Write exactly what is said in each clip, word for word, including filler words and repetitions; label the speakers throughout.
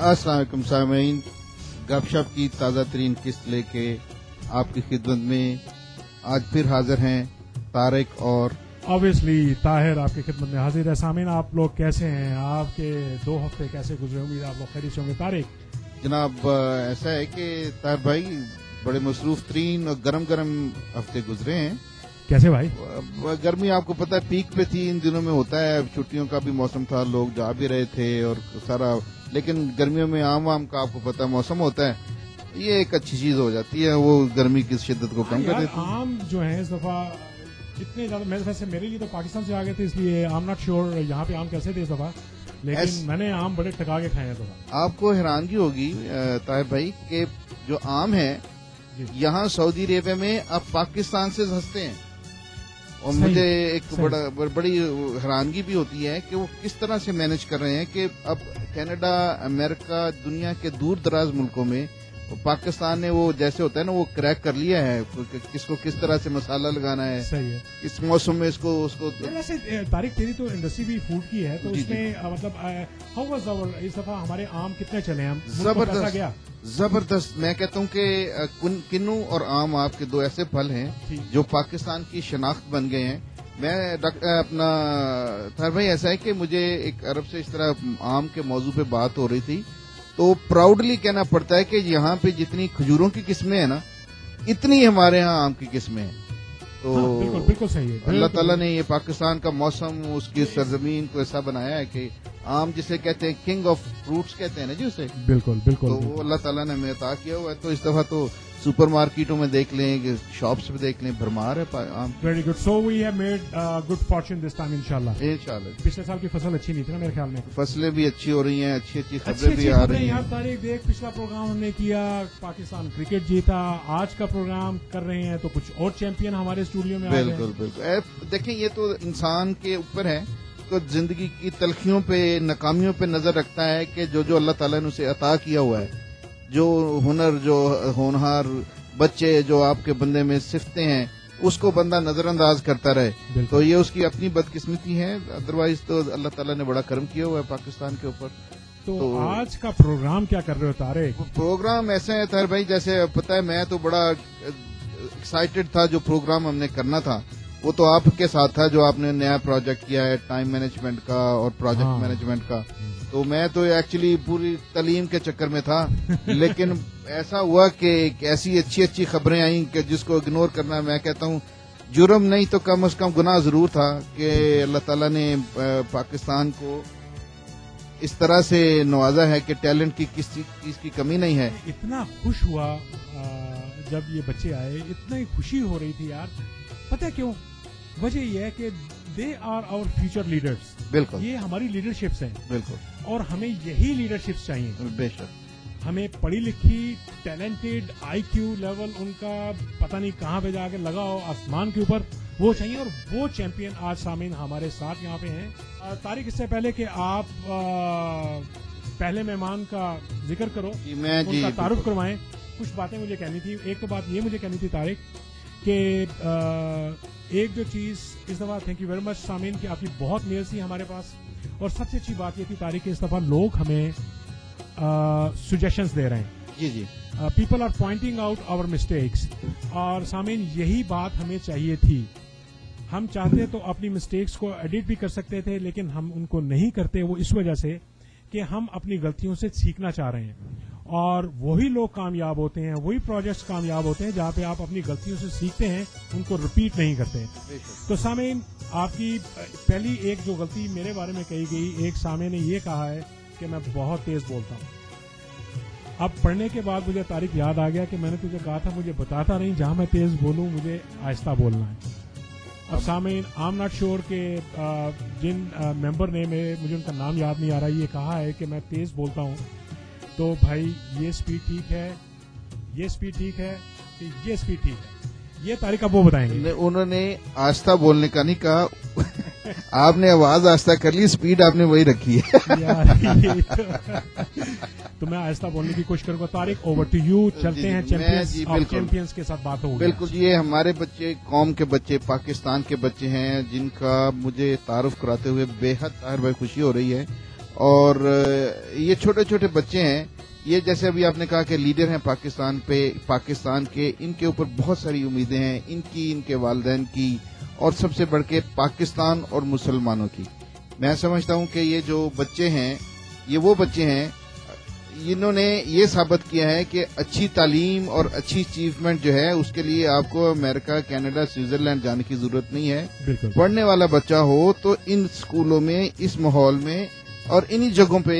Speaker 1: अस्सलाम वालेकुम सामीन, गपशप की ताज़ा तरीन किस्त लेके आपकी खिदमत में आज फिर हाजिर हैं तारिक और
Speaker 2: ऑब्वियसली ताहिर आपकी खिदमत में हाजिर है। सामीन आप लोग कैसे हैं? आपके दो हफ्ते कैसे गुजरे? उम्मीद आप लोग खैरियत से होंगे। तारिक
Speaker 1: जनाब, ऐसा है कि तार भाई बड़े मसरूफ तरीन और गरम गरम हफ्ते गुजरे हैं।
Speaker 2: कैसे भाई?
Speaker 1: गर्मी आपको पता है पीक पे थी, इन दिनों में होता है, छुट्टियों का भी मौसम था, लोग जा भी रहे थे और सारा, लेकिन गर्मियों में आम वाम का आपको पता है मौसम होता है, ये एक अच्छी चीज हो जाती है, वो गर्मी की शिद्दत को कम कर देती है।
Speaker 2: आम जो है इस दफा इतने ज्यादा, मेरे वैसे मेरे लिए तो पाकिस्तान से आ गए थे, इसलिए आई एम नॉट श्योर यहाँ पे आम कैसे थे इस दफा, लेकिन मैंने आम बड़े टका के खाए हैं।
Speaker 1: आपको हैरानगी होगी ताहिर भाई कि जो आम है यहाँ सऊदी अरेबिया में अब पाकिस्तान से सस्ते हैं, और मुझे एक बड़ा बड़ी हैरानगी भी होती है कि वो किस तरह से मैनेज कर रहे हैं कि अब कनाडा, अमेरिका, दुनिया के दूर दराज मुल्कों में पाकिस्तान ने वो जैसे होता है ना, वो क्रैक कर लिया है किसको किस तरह से मसाला लगाना है।
Speaker 2: सही है।
Speaker 1: इस मौसम में इसको उसको
Speaker 2: वैसे तारिक तेरी तो इंडस्ट्री भी फूड की है, तो उसमें मतलब हाउ वाज आवर इस दफा हमारे आम कितने चले हैं?
Speaker 1: जबरदस्त
Speaker 2: गया
Speaker 1: जबरदस्त मैं कहता हूँ कि किन्नू और आम आपके दो ऐसे फल हैं जो पाकिस्तान की शनाख्त बन गए हैं। मैं अपना थार भाई, ऐसा है कि मुझे एक अरब से इस तरह आम के मौजू पे बात हो रही थी, तो प्राउडली कहना पड़ता है कि यहाँ पे जितनी खजूरों की किस्में हैं ना, इतनी हमारे यहाँ आम की किस्में हैं। तो
Speaker 2: हाँ, बिल्कुल बिल्कुल सही है।
Speaker 1: अल्लाह ताला ने ये पाकिस्तान का मौसम, उसकी सरजमीन को ऐसा बनाया है कि आम जिसे कहते हैं किंग ऑफ फ्रूट्स कहते हैं ना जी उसे,
Speaker 2: बिल्कुल बिल्कुल
Speaker 1: तो वो अल्लाह ताला ने हमें अता किया हुआ है। तो इस दफा तो सुपर मार्केटों में देख लें, शॉप्स में देख लें, भरमार है आम।
Speaker 2: Very good. So we have made good fortune this time इंशाल्लाह।
Speaker 1: इंशाल्लाह।
Speaker 2: पिछले साल की फसल अच्छी नहीं थी ना मेरे ख्याल में?
Speaker 1: फसलें भी अच्छी हो रही हैं, अच्छी अच्छी खबरें भी आ रही हैं।
Speaker 2: तारीख देख, पिछला प्रोग्राम हमने किया, पाकिस्तान क्रिकेट जीता, आज का प्रोग्राम कर रहे हैं तो कुछ और चैंपियन हमारे स्टूडियो में आ गए।
Speaker 1: बिल्कुल बिल्कुल। देखें, ये तो इंसान के ऊपर है, तो जिंदगी की तलखियों पे, नाकामियों पे नजर रखता है कि जो जो अल्लाह ताला ने उसे अता किया हुआ है, जो हुनर, जो होनहार बच्चे जो आपके बंदे में सिफतें हैं, उसको बंदा नजरअंदाज करता रहे, तो ये उसकी अपनी बदकिस्मती है। अदरवाइज तो अल्लाह ताला ने बड़ा करम किया हुआ है पाकिस्तान के ऊपर।
Speaker 2: तो, तो आज का प्रोग्राम क्या कर रहे हो तारिक?
Speaker 1: प्रोग्राम ऐसे है तार भाई, जैसे पता है मैं तो बड़ा एक्साइटेड था, जो प्रोग्राम हमने करना था वो तो आपके साथ था, जो आपने नया प्रोजेक्ट किया है टाइम मैनेजमेंट का और प्रोजेक्ट हाँ। मैनेजमेंट का। तो मैं तो एक्चुअली पूरी तालीम के चक्कर में था, लेकिन ऐसा हुआ कि ऐसी अच्छी अच्छी खबरें आई कि जिसको इग्नोर करना, मैं कहता हूँ जुर्म नहीं तो कम से कम गुनाह जरूर था कि अल्लाह ताला ने पाकिस्तान को इस तरह से नवाजा है कि टैलेंट की किस चीज की कमी नहीं है।
Speaker 2: इतना खुश हुआ जब ये बच्चे आए, इतनी खुशी हो रही थी यार। पता है क्यों? वजह यह है कि they are our future leaders.
Speaker 1: बिल्कुल, ये
Speaker 2: हमारी लीडरशिप्स हैं।
Speaker 1: बिल्कुल,
Speaker 2: और हमें यही लीडरशिप्स चाहिए।
Speaker 1: बेशक
Speaker 2: हमें पढ़ी लिखी, टैलेंटेड, आईक्यू लेवल उनका पता नहीं कहाँ पे जाके लगा हो आसमान के ऊपर, वो चाहिए। और वो चैंपियन आज सामीन हमारे साथ यहाँ पे हैं। तारिक, इससे पहले कि आप आ, पहले मेहमान का जिक्र करो,
Speaker 1: मैं
Speaker 2: उनका तारुफ करवाएं, कुछ बातें मुझे कहनी थी। एक तो बात ये मुझे कहनी थी तारिक कि एक जो चीज इस दफा, थैंक यू वेरी मच सामीन की, आपकी बहुत मेल थी हमारे पास, और सबसे अच्छी बात ये थी तारिक कि इस दफा लोग हमें सजेशंस दे रहे हैं।
Speaker 1: जी जी,
Speaker 2: people are pointing out our mistakes, और सामीन यही बात हमें चाहिए थी। हम चाहते तो अपनी मिस्टेक्स को एडिट भी कर सकते थे, लेकिन हम उनको नहीं करते। वो इस वजह से कि हम अपनी गलतियों से सीखना चाह रहे हैं, और वही लोग कामयाब होते हैं, वही प्रोजेक्ट्स कामयाब होते हैं जहां पे आप अपनी गलतियों से सीखते हैं, उनको रिपीट नहीं करते। तो सामीन, आपकी पहली एक जो गलती मेरे बारे में कही गई, एक सामे ने ये कहा है कि मैं बहुत तेज बोलता हूँ। अब पढ़ने के बाद मुझे तारीख याद आ गया कि मैंने तुझे कहा था मुझे बताता नहीं, जहां मैं तेज बोलूं मुझे आहिस्ता बोलना है। अब सामीन, आई एम नॉट श्योर कि जिन मेंबर ने, मुझे उनका नाम याद नहीं आ रहा, ये कहा है कि मैं तेज बोलता हूँ, तो भाई ये स्पीड ठीक है, ये स्पीड ठीक है, कि ये स्पीड ठीक है? ये तारीख आप वो बताएंगे।
Speaker 1: उन्होंने आस्था बोलने का नहीं कहा, आपने आवाज आस्था कर ली, स्पीड आपने वही रखी है।
Speaker 2: यार तो मैं आहिस्ता बोलने की कोशिश करूंगा। Tariq, over to you. चलते हैं चैंपियंस और चैंपियंस के साथ बात होगी।
Speaker 1: बिल्कुल, ये हमारे बच्चे, कौम के बच्चे, पाकिस्तान के बच्चे हैं, जिनका मुझे तारुफ कराते हुए बेहद ताहिर भाई खुशी हो रही है। اور یہ چھوٹے چھوٹے بچے ہیں، یہ جیسے ابھی آپ نے کہا کہ لیڈر ہیں پاکستان پہ، پاکستان کے، ان کے اوپر بہت ساری امیدیں ہیں، ان کی، ان کے والدین کی، اور سب سے بڑھ کے پاکستان اور مسلمانوں کی. میں سمجھتا ہوں کہ یہ جو بچے ہیں یہ وہ بچے ہیں انہوں نے یہ ثابت کیا ہے کہ اچھی تعلیم اور اچھی اچیومنٹ جو ہے اس کے لیے آپ کو امریکہ، کینیڈا، سوئٹزرلینڈ جانے کی ضرورت نہیں ہے.
Speaker 2: بالکل
Speaker 1: پڑھنے والا بچہ ہو تو ان اسکولوں میں، اس ماحول میں اور انہی جگہوں پہ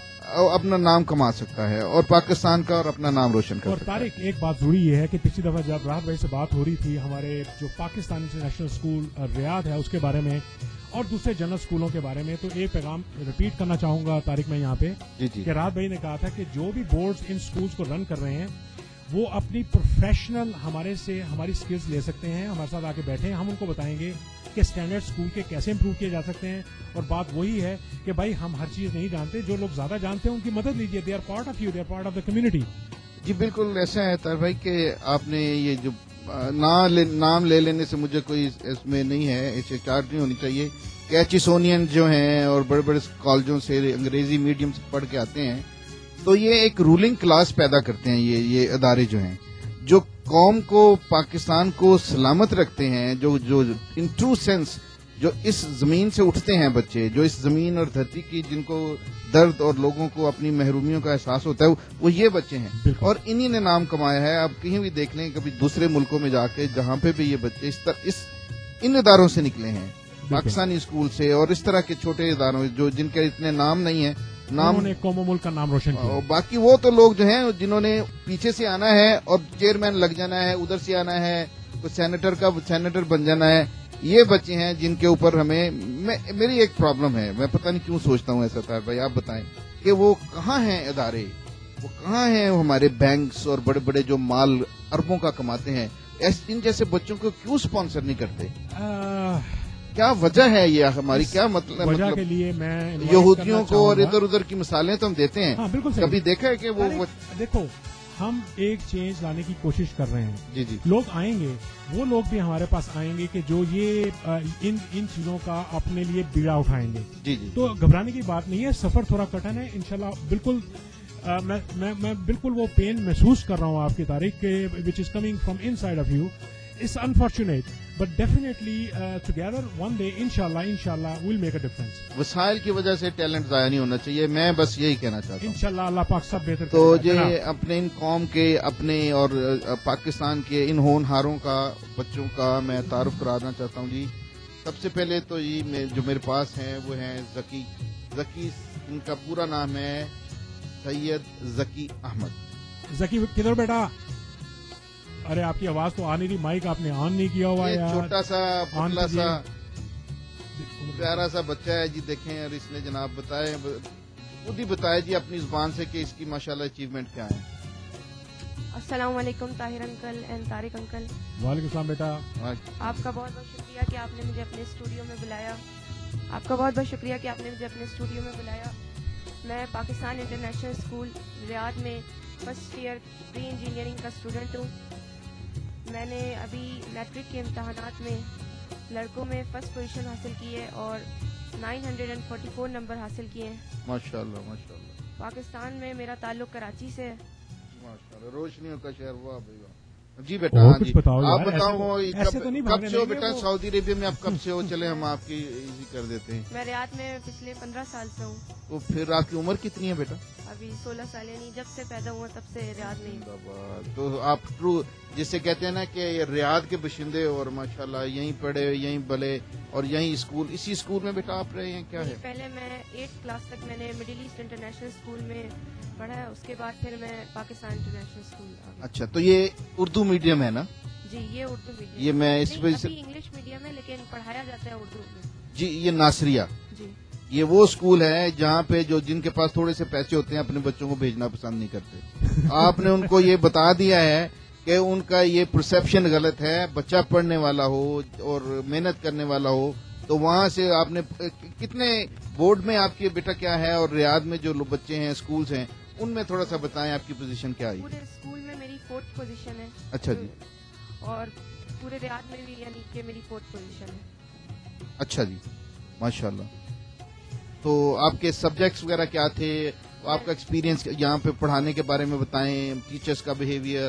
Speaker 1: اپنا نام کما سکتا ہے اور پاکستان کا اور اپنا نام روشن کر
Speaker 2: اور
Speaker 1: سکتا ہے.
Speaker 2: طارق ایک بات ضروری یہ ہے کہ پچھلی دفعہ جب راحت بھائی سے بات ہو رہی تھی ہمارے جو پاکستان انٹرنیشنل اسکول ریاض ہے اس کے بارے میں اور دوسرے جنرل اسکولوں کے بارے میں، تو ایک پیغام ریپیٹ کرنا چاہوں گا طارق میں یہاں پہ
Speaker 1: جی جی
Speaker 2: کہ راحت بھائی نے کہا تھا کہ جو بھی بورڈز ان اسکولس کو رن کر رہے ہیں وہ اپنی پروفیشنل ہمارے سے ہماری اسکلز لے سکتے ہیں، ہمارے ساتھ آ کے بیٹھے ہیں، ہم ان کو بتائیں گے کہ اسٹینڈرڈ اسکول کے کیسے امپروو کیے جا سکتے ہیں. اور بات وہی ہے کہ بھائی ہم ہر چیز نہیں جانتے، جو لوگ زیادہ جانتے ہیں ان کی مدد لیجیے. They are part of you, they are part of the community.
Speaker 1: جی بالکل ایسا ہے طاہر بھائی کہ آپ نے یہ جو نام لے نام لے لینے سے مجھے کوئی اس میں نہیں ہے، اسے چارج نہیں ہونی چاہیے. کیچسونین جو ہیں اور بڑے بڑے کالجوں سے انگریزی میڈیم سے پڑھ کے آتے ہیں تو یہ ایک رولنگ کلاس پیدا کرتے ہیں. یہ یہ ادارے جو ہیں جو قوم کو، پاکستان کو سلامت رکھتے ہیں، جو جو ان ٹرو سینس جو اس زمین سے اٹھتے ہیں بچے، جو اس زمین اور دھرتی کی جن کو درد اور لوگوں کو اپنی محرومیوں کا احساس ہوتا ہے، وہ یہ بچے ہیں.
Speaker 2: بالکل.
Speaker 1: اور انہی نے نام کمایا ہے. آپ کہیں بھی دیکھ لیں، کبھی دوسرے ملکوں میں جا کے جہاں پہ بھی یہ بچے اس طرح اس ان اداروں سے نکلے ہیں، پاکستانی اسکول سے اور اس طرح کے چھوٹے اداروں جو جن کے اتنے نام نہیں ہیں، نام
Speaker 2: نے قوم و ملک کا نام روشن کیا.
Speaker 1: باقی وہ تو لوگ جو ہیں جنہوں نے پیچھے سے آنا ہے اور چیئرمین لگ جانا ہے، ادھر سے آنا ہے، کوئی سینیٹر کا سینیٹر بن جانا ہے، یہ بچے ہیں جن کے اوپر ہمیں میں میری ایک پرابلم ہے. میں پتہ نہیں کیوں سوچتا ہوں ایسا تھا. بھائی آپ بتائیں کہ وہ کہاں ہیں ادارے، وہ کہاں ہیں ہمارے بینکس اور بڑے بڑے جو مال اربوں کا کماتے ہیں، ان جیسے بچوں کو کیوں سپانسر نہیں کرتے؟ کیا وجہ ہے یہ ہماری؟ کیا مطلب
Speaker 2: وجہ کے لیے میں
Speaker 1: یہودیوں کو اور ادھر ادھر کی مثالیں تو ہم دیتے ہیں.
Speaker 2: ہاں بالکل.
Speaker 1: کبھی دیکھا ہے کہ وہ
Speaker 2: دیکھو ہم ایک چینج لانے کی کوشش کر رہے ہیں.
Speaker 1: جی جی
Speaker 2: لوگ آئیں گے، وہ لوگ بھی ہمارے پاس آئیں گے کہ جو یہ ان ان چیزوں کا اپنے لیے بیڑا اٹھائیں گے.
Speaker 1: جی جی
Speaker 2: تو گھبرانے کی بات نہیں ہے، سفر تھوڑا کٹن ہے انشاءاللہ. بالکل میں میں میں بالکل وہ پین محسوس کر رہا ہوں آپ کی تاریخ کے وچ is coming from inside of you. It's unfortunate, but definitely uh, together one day, inshallah, inshallah, we'll make a difference.
Speaker 1: وسائل کی وجہ سے ٹیلنٹ ضائع نہیں ہونا چاہیے. میں بس یہی کہنا چاہتا ہوں.
Speaker 2: انشاءاللہ اللہ پاک سب بہتر
Speaker 1: تو
Speaker 2: کرے گا.
Speaker 1: یہ اپنے ان قوم کے، اپنے اور پاکستان کے ان ہونہاروں کا، بچوں کا میں تعارف کرانا چاہتا ہوں. جی سب سے پہلے تو یہ جو میرے پاس ہیں وہ ہیں ذکی ذکی ان کا پورا نام ہے سید ذکی احمد.
Speaker 2: ذکی کدھر بیٹا؟ ارے آپ کی آواز تو آ نہیں رہی، مائک آپ نے آن نہیں کیا ہوا ہے.
Speaker 1: چھوٹا سا پتلا سا پیارا سا بچہ ہے جی. دیکھیں اور اس نے جناب بتائے خود ہی بتایا جی اپنی زبان سے کہ اس کی ماشاءاللہ اچیومنٹ کیا ہے.
Speaker 3: السلام علیکم Tahir uncle and Tariq uncle.
Speaker 2: وعلیکم السلام بیٹا.
Speaker 3: آپ کا بہت بہت شکریہ کہ آپ نے مجھے اپنے اسٹوڈیو میں بلایا. آپ کا بہت بہت شکریہ کہ آپ نے مجھے اپنے اسٹوڈیو میں بلایا. میں پاکستان انٹرنیشنل اسکول ریاض میں فرسٹ ایئر پری انجینئرنگ کا اسٹوڈنٹ ہوں. میں نے ابھی میٹرک کے امتحانات میں لڑکوں میں فرسٹ پوزیشن حاصل کی ہے اور nine hundred and forty four نمبر حاصل کیے ہیں.
Speaker 1: ماشاءاللہ ماشاءاللہ.
Speaker 3: پاکستان میں میرا تعلق کراچی سے ہے.
Speaker 1: ماشاءاللہ روشنیوں کا شہر. واہ بھائی واہ. جی بیٹا
Speaker 2: اور
Speaker 1: ہاں
Speaker 2: کچھ
Speaker 1: جی
Speaker 2: بتاؤ
Speaker 1: آپ
Speaker 2: یار.
Speaker 1: بتاؤ
Speaker 2: ایسے تو نہیں
Speaker 1: کب
Speaker 2: بھاگنے
Speaker 1: سے ہو
Speaker 2: لگے
Speaker 1: بیٹا
Speaker 2: وہ.
Speaker 1: سعودی عربیہ میں؟ آپ کب سے ہو؟ چلے ہم آپ کی ایزی کر دیتے ہیں.
Speaker 3: میں ریاض میں پچھلے پندرہ سال سے ہوں.
Speaker 1: تو پھر آپ کی عمر کتنی ہے بیٹا؟
Speaker 3: ابھی سولہ سال، یعنی جب سے پیدا ہوا تب سے ریاض میں ہوں.
Speaker 1: تو آپ ٹرو جسے کہتے ہیں نا کہ ریاض کے باشندے اور ماشاءاللہ یہیں پڑھے، یہیں بلے اور یہیں اسکول، اسی اسکول میں بیٹا آپ رہے ہیں؟ کیا ہے
Speaker 3: پہلے میں ایٹ کلاس تک میں نے مڈل ایسٹ انٹرنیشنل اسکول میں پڑھا ہے، اس کے بعد پھر میں پاکستان انٹرنیشنل اسکول.
Speaker 1: اچھا تو یہ اردو میڈیم ہے نا؟
Speaker 3: جی یہ اردو میڈیم.
Speaker 1: یہ میں اس وجہ سے
Speaker 3: انگلش میڈیم ہے لیکن پڑھایا جاتا ہے اردو میں.
Speaker 1: جی یہ ناصریہ.
Speaker 3: جی
Speaker 1: یہ وہ اسکول ہے جہاں پہ جو جن کے پاس تھوڑے سے پیسے ہوتے ہیں اپنے بچوں کو بھیجنا پسند نہیں کرتے. آپ نے ان کو یہ بتا دیا ہے کہ ان کا یہ پرسپشن غلط ہے. بچہ پڑھنے والا ہو اور محنت کرنے والا ہو تو وہاں سے آپ نے کتنے بورڈ میں آپ کی بیٹا کیا ہے، اور ریاض میں جو بچے ہیں اسکولز ہیں ان میں تھوڑا سا بتائیں آپ کی پوزیشن کیا ہے؟
Speaker 3: پورے اسکول میں میری فورتھ پوزیشن ہے.
Speaker 1: اچھا جی.
Speaker 3: اور پورے ریاض میں بھی یعنی کہ میری فورتھ پوزیشن ہے.
Speaker 1: اچھا جی ماشاءاللہ. تو آپ کے سبجیکٹس وغیرہ کیا تھے, آپ کا ایکسپیرینس یہاں پہ پڑھانے کے بارے میں بتائیں, ٹیچرس کا بہیویئر,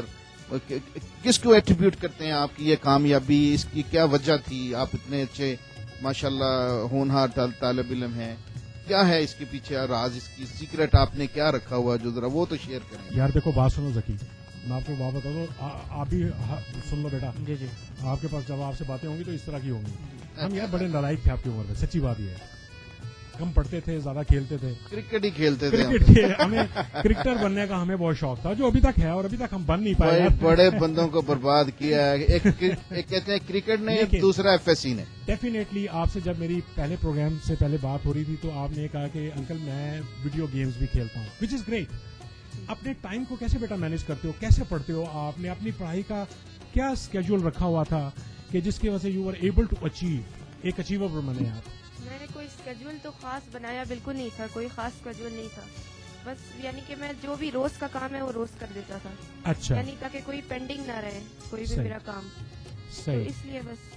Speaker 1: کس کو ایٹریبیوٹ کرتے ہیں آپ کی یہ کامیابی, اس کی کیا وجہ تھی, آپ اتنے اچھے ماشاءاللہ ہونہار طالب علم ہیں, کیا ہے اس کے پیچھے راز, اس کی سیکرٹ آپ نے کیا رکھا ہوا, جو ذرا وہ تو شیئر کریں.
Speaker 2: یار دیکھو بات سنو ذکی, میں آپ کو بات بتا دوں, آپ بھی سن لو بیٹا.
Speaker 4: جی جی
Speaker 2: آپ کے پاس جب آپ سے باتیں ہوں گی تو اس طرح کی ہوں گی. ہم یار بڑے نالائق تھے آپ کی عمر میں, سچی بات یہ ہے. کم پڑھتے تھے, زیادہ کھیلتے تھے,
Speaker 1: کرکٹ ہی کھیلتے تھے.
Speaker 2: کرکٹ کے ہمیں کرکٹر بننے کا ہمیں بہت شوق تھا, جو ابھی تک ہے, اور ابھی تک ہم بن نہیں پائے.
Speaker 1: بڑے بندوں کو برباد کیا ہے, ایک کہتے ہیں کرکٹ نے, دوسرا ایف ایس سی نے.
Speaker 2: ڈیفینیٹلی آپ سے جب میری پہلے پروگرام سے پہلے بات ہو رہی تھی تو آپ نے کہا کہ انکل میں ویڈیو گیمز بھی کھیلتا ہوں, وچ از گریٹ. اپنے ٹائم کو کیسے بیٹا مینج کرتے ہو, کیسے پڑھتے ہو, آپ نے اپنی پڑھائی کا کیا اسکیڈول رکھا ہوا تھا کہ جس کی وجہ سے you are able to achieve, ایک اچیور بنے آپ؟
Speaker 3: میں نے کوئی اسکیڈول تو خاص بنایا بالکل نہیں تھا, کوئی خاص اسکیڈول نہیں تھا, بس یعنی کہ میں جو بھی روز کا کام ہے وہ روز کر دیتا تھا.
Speaker 2: اچھا,
Speaker 3: یعنی تاکہ کوئی پینڈنگ نہ رہے کوئی بھی میرا کام.
Speaker 2: صحیح.
Speaker 3: اس لیے بس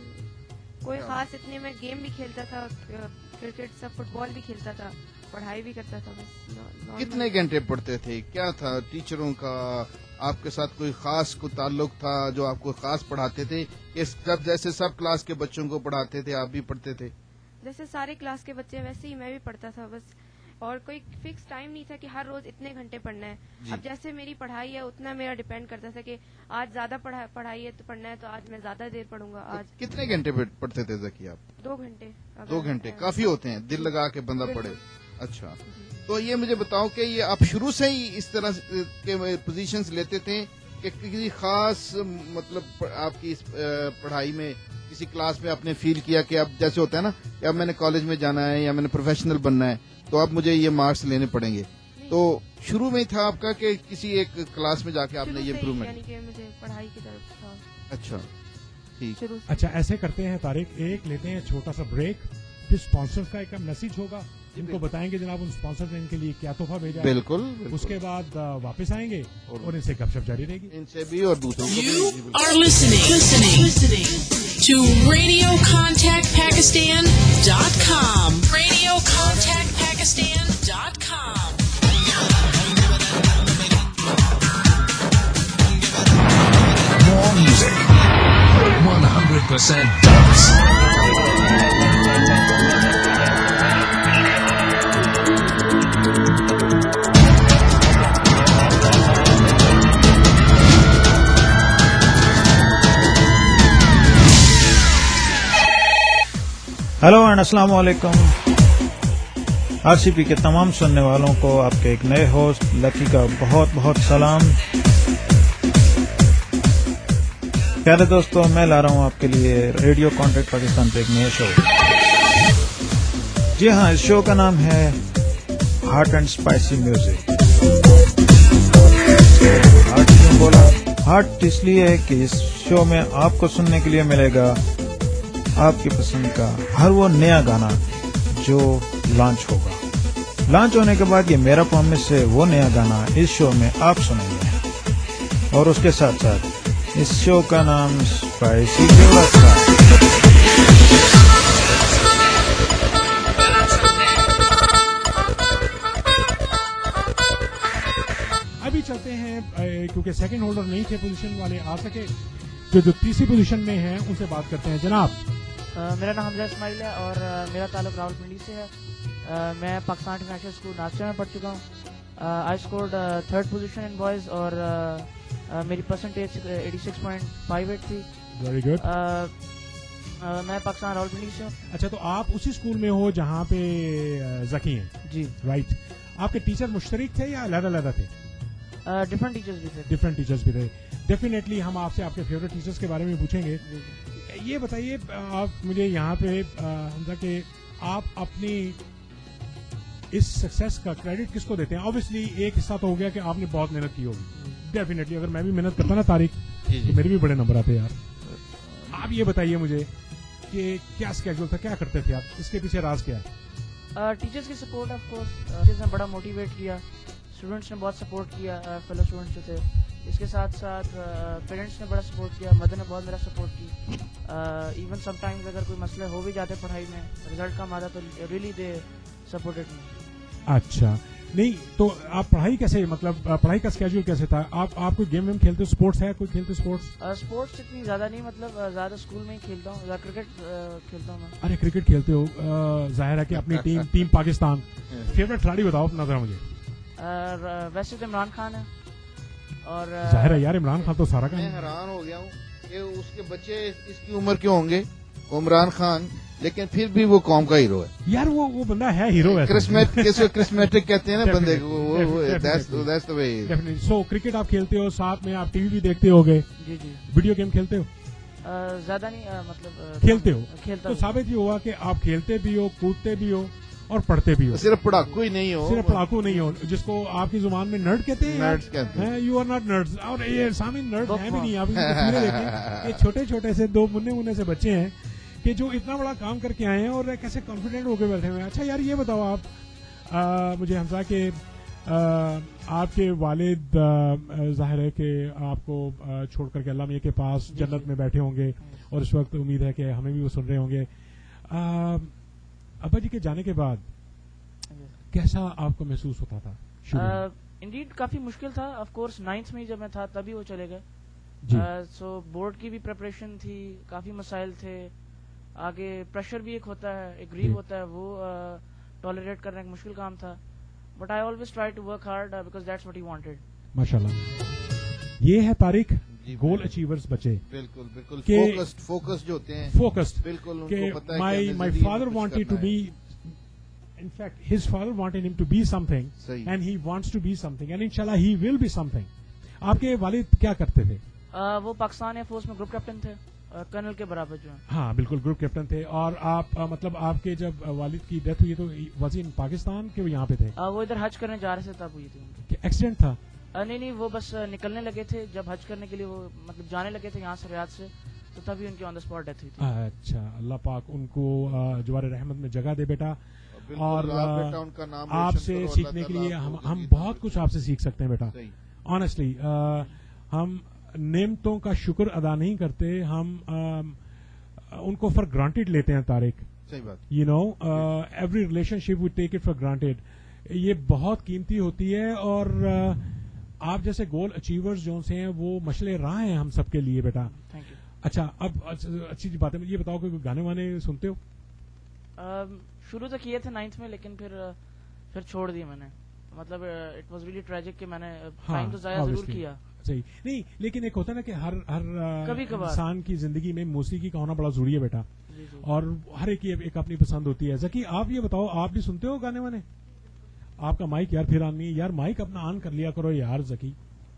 Speaker 3: کوئی خاص اتنے, میں گیم بھی کھیلتا تھا, کرکٹ سب, فٹ بال بھی کھیلتا تھا, پڑھائی بھی کرتا تھا. بس
Speaker 1: کتنے گھنٹے پڑھتے تھے, کیا تھا ٹیچروں کا آپ کے ساتھ کوئی خاص کو تعلق تھا جو آپ کو خاص پڑھاتے تھے, کہ سب جیسے سب کلاس کے بچوں کو پڑھاتے تھے آپ بھی پڑھتے تھے؟
Speaker 3: جیسے سارے کلاس کے بچے ویسے ہی میں بھی پڑھتا تھا بس, اور کوئی فکس ٹائم نہیں تھا کہ ہر روز اتنے گھنٹے پڑھنا ہے.
Speaker 1: جی.
Speaker 3: اب جیسے میری پڑھائی ہے اتنا میرا ڈیپینڈ کرتا تھا کہ آج زیادہ پڑھائی ہے تو پڑھنا ہے تو آج میں زیادہ دیر پڑھوں گا. آج
Speaker 1: کتنے گھنٹے پڑھتے تھے ذکی آپ؟
Speaker 3: دو گھنٹے.
Speaker 1: دو گھنٹے کافی ہوتے ہیں, دل لگا کے بندہ پڑھے. اچھا, تو یہ مجھے بتاؤ کہ یہ آپ شروع سے ہی اس طرح کے پوزیشنز لیتے تھے کہ کسی خاص مطلب آپ کی پڑھائی میں کسی کلاس میں آپ نے فیل کیا کہ اب جیسے ہوتا ہے نا کہ اب میں نے کالج میں جانا ہے یا میں نے پروفیشنل بننا ہے تو اب مجھے یہ مارکس لینے پڑیں گے, تو شروع میں ہی تھا آپ کا کہ کسی ایک کلاس میں جا کے آپ نے یہ امپروومنٹ؟
Speaker 3: یعنی کہ مجھے پڑھائی کی طرف تھا.
Speaker 1: اچھا ٹھیک.
Speaker 2: اچھا ایسے کرتے ہیں طارق, ایک لیتے ہیں چھوٹا سا بریک, پھر اسپانسر کا ایک میسج ہوگا, ان کو بتائیں گے جناب ان اسپانسر نے ان کے لیے کیا تحفہ بھیجا.
Speaker 1: بالکل.
Speaker 2: اس کے بعد واپس آئیں گے اور ان سے گپ شپ جاری رہے گی,
Speaker 1: ان سے بھی اور دوسروں کو بھی.
Speaker 5: You are listening, listening, listening to radio contact pakistan dot com. radio contact pakistan dot com.
Speaker 6: More music, one hundred percent dance.
Speaker 7: Hello and السلام علیکم. آر سی پی کے تمام سننے والوں کو آپ کے ایک نئے ہوسٹ لکی کا بہت بہت سلام. پیارے دوستوں, میں لا رہا ہوں آپ کے لیے ریڈیو کانٹیکٹ پاکستان پہ ایک نیا شو. جی ہاں, اس شو کا نام ہے hot and spicy music. Hot کیوں بولا؟ ہاٹ اس لیے کہ اس شو میں آپ کو سننے کے لیے ملے گا آپ کی پسند کا ہر وہ نیا گانا جو لانچ ہوگا. لانچ ہونے کے بعد یہ میرا پرومس ہے, وہ نیا گانا اس شو میں آپ سنیں گے. اور اس کے ساتھ ساتھ اس شو کا نام اسپائسی فیورٹ تھا.
Speaker 2: ابھی چلتے ہیں کیونکہ سیکنڈ ہولڈر نہیں تھے پوزیشن والے آ سکے, جو جو تیسری پوزیشن میں ہیں ان سے بات کرتے ہیں. جناب
Speaker 4: میرا نام حمزہ اسماعیل ہے اور میرا تعلق راول پنڈی سے ہے. میں پاکستان انٹرنیشنل اسکول ناسچا میں پڑھ چکا ہوں. I scored third position in boys اور میری percentage eighty six point five eight تھی.
Speaker 2: Very good.
Speaker 4: میں پاکستان راول پنڈی سے ہوں.
Speaker 2: اچھا, تو آپ اسی اسکول میں ہو جہاں پہ ذکی ہیں؟
Speaker 4: جی
Speaker 2: رائٹ. آپ کے ٹیچر مشترک تھے یا علیحدہ علیحدہ تھے؟
Speaker 4: ڈفرنٹ ٹیچرز بھی تھے.
Speaker 2: ڈفرنٹ ٹیچرز بھی تھے. ڈیفینیٹلی ہم آپ سے آپ کے فیوریٹ ٹیچرز کے بارے میں پوچھیں گے. یہ بتائیے آپ مجھے یہاں پہ حمزہ کہ آپ اپنی اس سکسیس کا کریڈٹ کس کو دیتے ہیں؟ obviously ایک حصہ تو ہو گیا کہ آپ نے بہت محنت کی ہوگی. ڈیفینیٹلی اگر میں بھی محنت کرتا نا طارق تو میرے بھی بڑے نمبر آتے یار. آپ یہ بتائیے مجھے کہ کیا اسکیڈول تھا, کیا کرتے تھے آپ, اس کے پیچھے راز کیا ہے؟
Speaker 4: ٹیچرز کی سپورٹ آف کورس. ٹیچرز نے بڑا موٹیویٹ کیا, اسٹوڈنٹس نے بہت سپورٹ کیا, فیلو اسٹوڈنٹس جو تھے. اس کے ساتھ ساتھ پیرنٹس نے بڑا سپورٹ کیا, مدر نے بہت میرا سپورٹ کی. ایون سم ٹائمز اگر کوئی مسئلہ ہو بھی جاتے پڑھائی میں, رزلٹ کم آتا تو ریئلی دے supported me.
Speaker 2: अच्छा, नहीं तो आप पढ़ाई कैसे, मतलब अ, पढ़ाई का स्केड्यूल कैसे था? आप आप कोई गेम वेम खेलते हो? स्पोर्ट्स है, कोई खेलते स्पोर्ट्स?
Speaker 4: स्पोर्ट्स इतनी ज़्यादा नहीं, मतलब uh, ज़्यादा स्कूल में ही खेलता हूँ, ज़्यादा क्रिकेट uh, खेलता हूँ मैं.
Speaker 2: अरे क्रिकेट खेलते हो, अ, जाहिर है कि अपनी टीम टीम पाकिस्तान. फेवरेट खिलाड़ी बताओ अपना जरा मुझे.
Speaker 4: uh, वैसे तो इमरान खान है और uh,
Speaker 2: जाहिर है यार, इमरान खान तो सारा का.
Speaker 1: मैं हैरान हो गया हूँ कि उसके बच्चे इसकी उम्र क्यों होंगे, इमरान खान, लेकिन फिर भी वो कौम का हीरो है
Speaker 2: यार. वो वो बंदा है हीरो है.
Speaker 1: क्रिस्मेटिक कहते हैं ना बंदे को, वो
Speaker 2: Definitely,
Speaker 1: that's that's the way.
Speaker 2: Definitely. So cricket आप खेलते हो, साथ में आप टीवी भी देखते होगे,
Speaker 4: जी जी.
Speaker 2: वीडियो गेम खेलते हो?
Speaker 4: uh, ज़्यादा नहीं, uh, मतलब uh,
Speaker 2: खेलते हो
Speaker 4: खेलता
Speaker 2: तो
Speaker 4: हूँ.
Speaker 2: साबित ये हुआ कि आप खेलते भी हो, कूदते भी हो और पढ़ते भी हो.
Speaker 1: सिर्फ पढ़ाकू ही नहीं हो,
Speaker 2: सिर्फ पढ़ाकू नहीं हो, जिसको आपकी जुबान में नर्ड कहते हैं.
Speaker 1: Nerds कहते हैं.
Speaker 2: You are not nerds. और ये सामने नर्ड
Speaker 4: Book
Speaker 2: है भी नहीं. आप इनकी तस्वीरें देखें, ये छोटे छोटे से दो मुन्ने मुन्ने से बच्चे हैं कि जो इतना बड़ा काम करके आए हैं और कैसे कॉन्फिडेंट होकर बैठे हुए हैं. अच्छा यार ये बताओ आप, आ, मुझे हमसा के आ, आपके वालिद आ, जाहिर है कि आपको आ, छोड़ करके अल्लाह मियां के पास जन्नत में बैठे होंगे और इस वक्त उम्मीद है कि हमें भी वो सुन रहे होंगे. आ, अब्बा जी के जाने के बाद कैसा आपको महसूस होता था? शुरू में?
Speaker 4: इंडीड काफ़ी मुश्किल था. ऑफ कोर्स नाइन्थ में जब मैं था तभी वो चले गए.
Speaker 2: जी.
Speaker 4: सो बोर्ड की भी प्रिपरेशन थी, काफ़ी मसाइल थे, आगे प्रेशर भी एक होता है, एक ग्रीव
Speaker 2: जी.
Speaker 4: होता है, वो टॉलरेट करना एक मुश्किल काम था. But I always try to work hard because that's what he wanted.
Speaker 2: माशाल्लाह. ये है तारिक,
Speaker 1: जी,
Speaker 2: गोल
Speaker 1: बिल्कुल.
Speaker 2: अचीवर्स बचे.
Speaker 1: बिल्कुल बिल्कुल
Speaker 2: के-
Speaker 1: फोकस्ड फोकस्ड जो होते हैं,
Speaker 2: Focused.
Speaker 1: बिल्कुल
Speaker 2: कि
Speaker 1: उनको पता है कि
Speaker 2: my
Speaker 1: हमें
Speaker 2: my
Speaker 1: जिंदगी में
Speaker 2: father
Speaker 1: कुछ
Speaker 2: wanted to
Speaker 1: करना
Speaker 2: be,
Speaker 1: है.
Speaker 2: in fact his father wanted him to be something
Speaker 1: सही.
Speaker 2: and he wants to be something and inshallah he will be something. आपके वालिद क्या करते थे?
Speaker 4: Uh, वो पाकिस्तान एयर फोर्स में ग्रुप कैप्टन थे, कर्नल के बराबर जो है.
Speaker 2: हाँ बिल्कुल, ग्रुप कैप्टन थे. और आप अ, मतलब आपके जब अ, वालिद की डेथ हुई तो was he in पाकिस्तान के वो यहाँ पे थे?
Speaker 4: Uh, वो इधर हज करने जा रहे थे तब हुई थी उनकी.
Speaker 2: कि एक्सीडेंट था?
Speaker 4: Uh, नहीं नहीं, वो बस uh, निकलने लगे थे जब हज करने के लिए, वो मतलब जाने लगे थे यहाँ से रियाद से, तो तभी उनकी ऑन द स्पॉट डेथ हुई थी.
Speaker 2: अच्छा, अल्लाह पाक उनको अ, जवार रहमत में जगह दे बेटा.
Speaker 1: बिल्कुल,
Speaker 2: और
Speaker 1: आप
Speaker 2: अ,
Speaker 1: बेटा उनका नाम रोशन
Speaker 2: आपसे
Speaker 1: करो,
Speaker 2: सीखने
Speaker 1: अल्लाह
Speaker 2: के लिए
Speaker 1: ताला
Speaker 2: हम
Speaker 1: आपको
Speaker 2: हम
Speaker 1: जिंदगी
Speaker 2: बहुत
Speaker 1: दे.
Speaker 2: कुछ आपसे सीख सकते हैं बेटा.
Speaker 1: सही.
Speaker 2: ऑनेस्टली हम नेमतों का शुक्र अदा नहीं करते, हम um, उनको फॉर ग्रांटेड लेते हैं तारिक.
Speaker 1: सही बात.
Speaker 2: You know every relationship we take it for granted. ये बहुत कीमती होती है और uh, आप जैसे गोल अचीवर्स जो से हैं वो मशले राह हैं हम सबके लिए बेटा.
Speaker 4: Thank you.
Speaker 2: अच्छा, अब अच्छ- अच्छी बात है, ये बताओ कि कोई गाने वाने सुनते हो?
Speaker 4: Um, शुरू तो किए थे नाइन्थ में, लेकिन फिर uh, फिर छोड़ दिए मैंने. मतलब इट वाज रियली ट्रेजिक कि मैंने टाइम तो जाया जरूर
Speaker 2: obviously.
Speaker 4: किया.
Speaker 2: सही नहीं, लेकिन एक होता है ना कि हर हर uh,
Speaker 4: कभी-कभार.
Speaker 2: इंसान की जिंदगी में मौसीकी का होना बड़ा जरूरी है बेटा.
Speaker 4: जी जी.
Speaker 2: और हर एक की एक अपनी पसंद होती है. जकी आप ये बताओ, आप भी सुनते हो गाने वाने? आपका माइक यार फिर ऑन नहीं है यार, माइक अपना ऑन कर लिया करो यार जकी.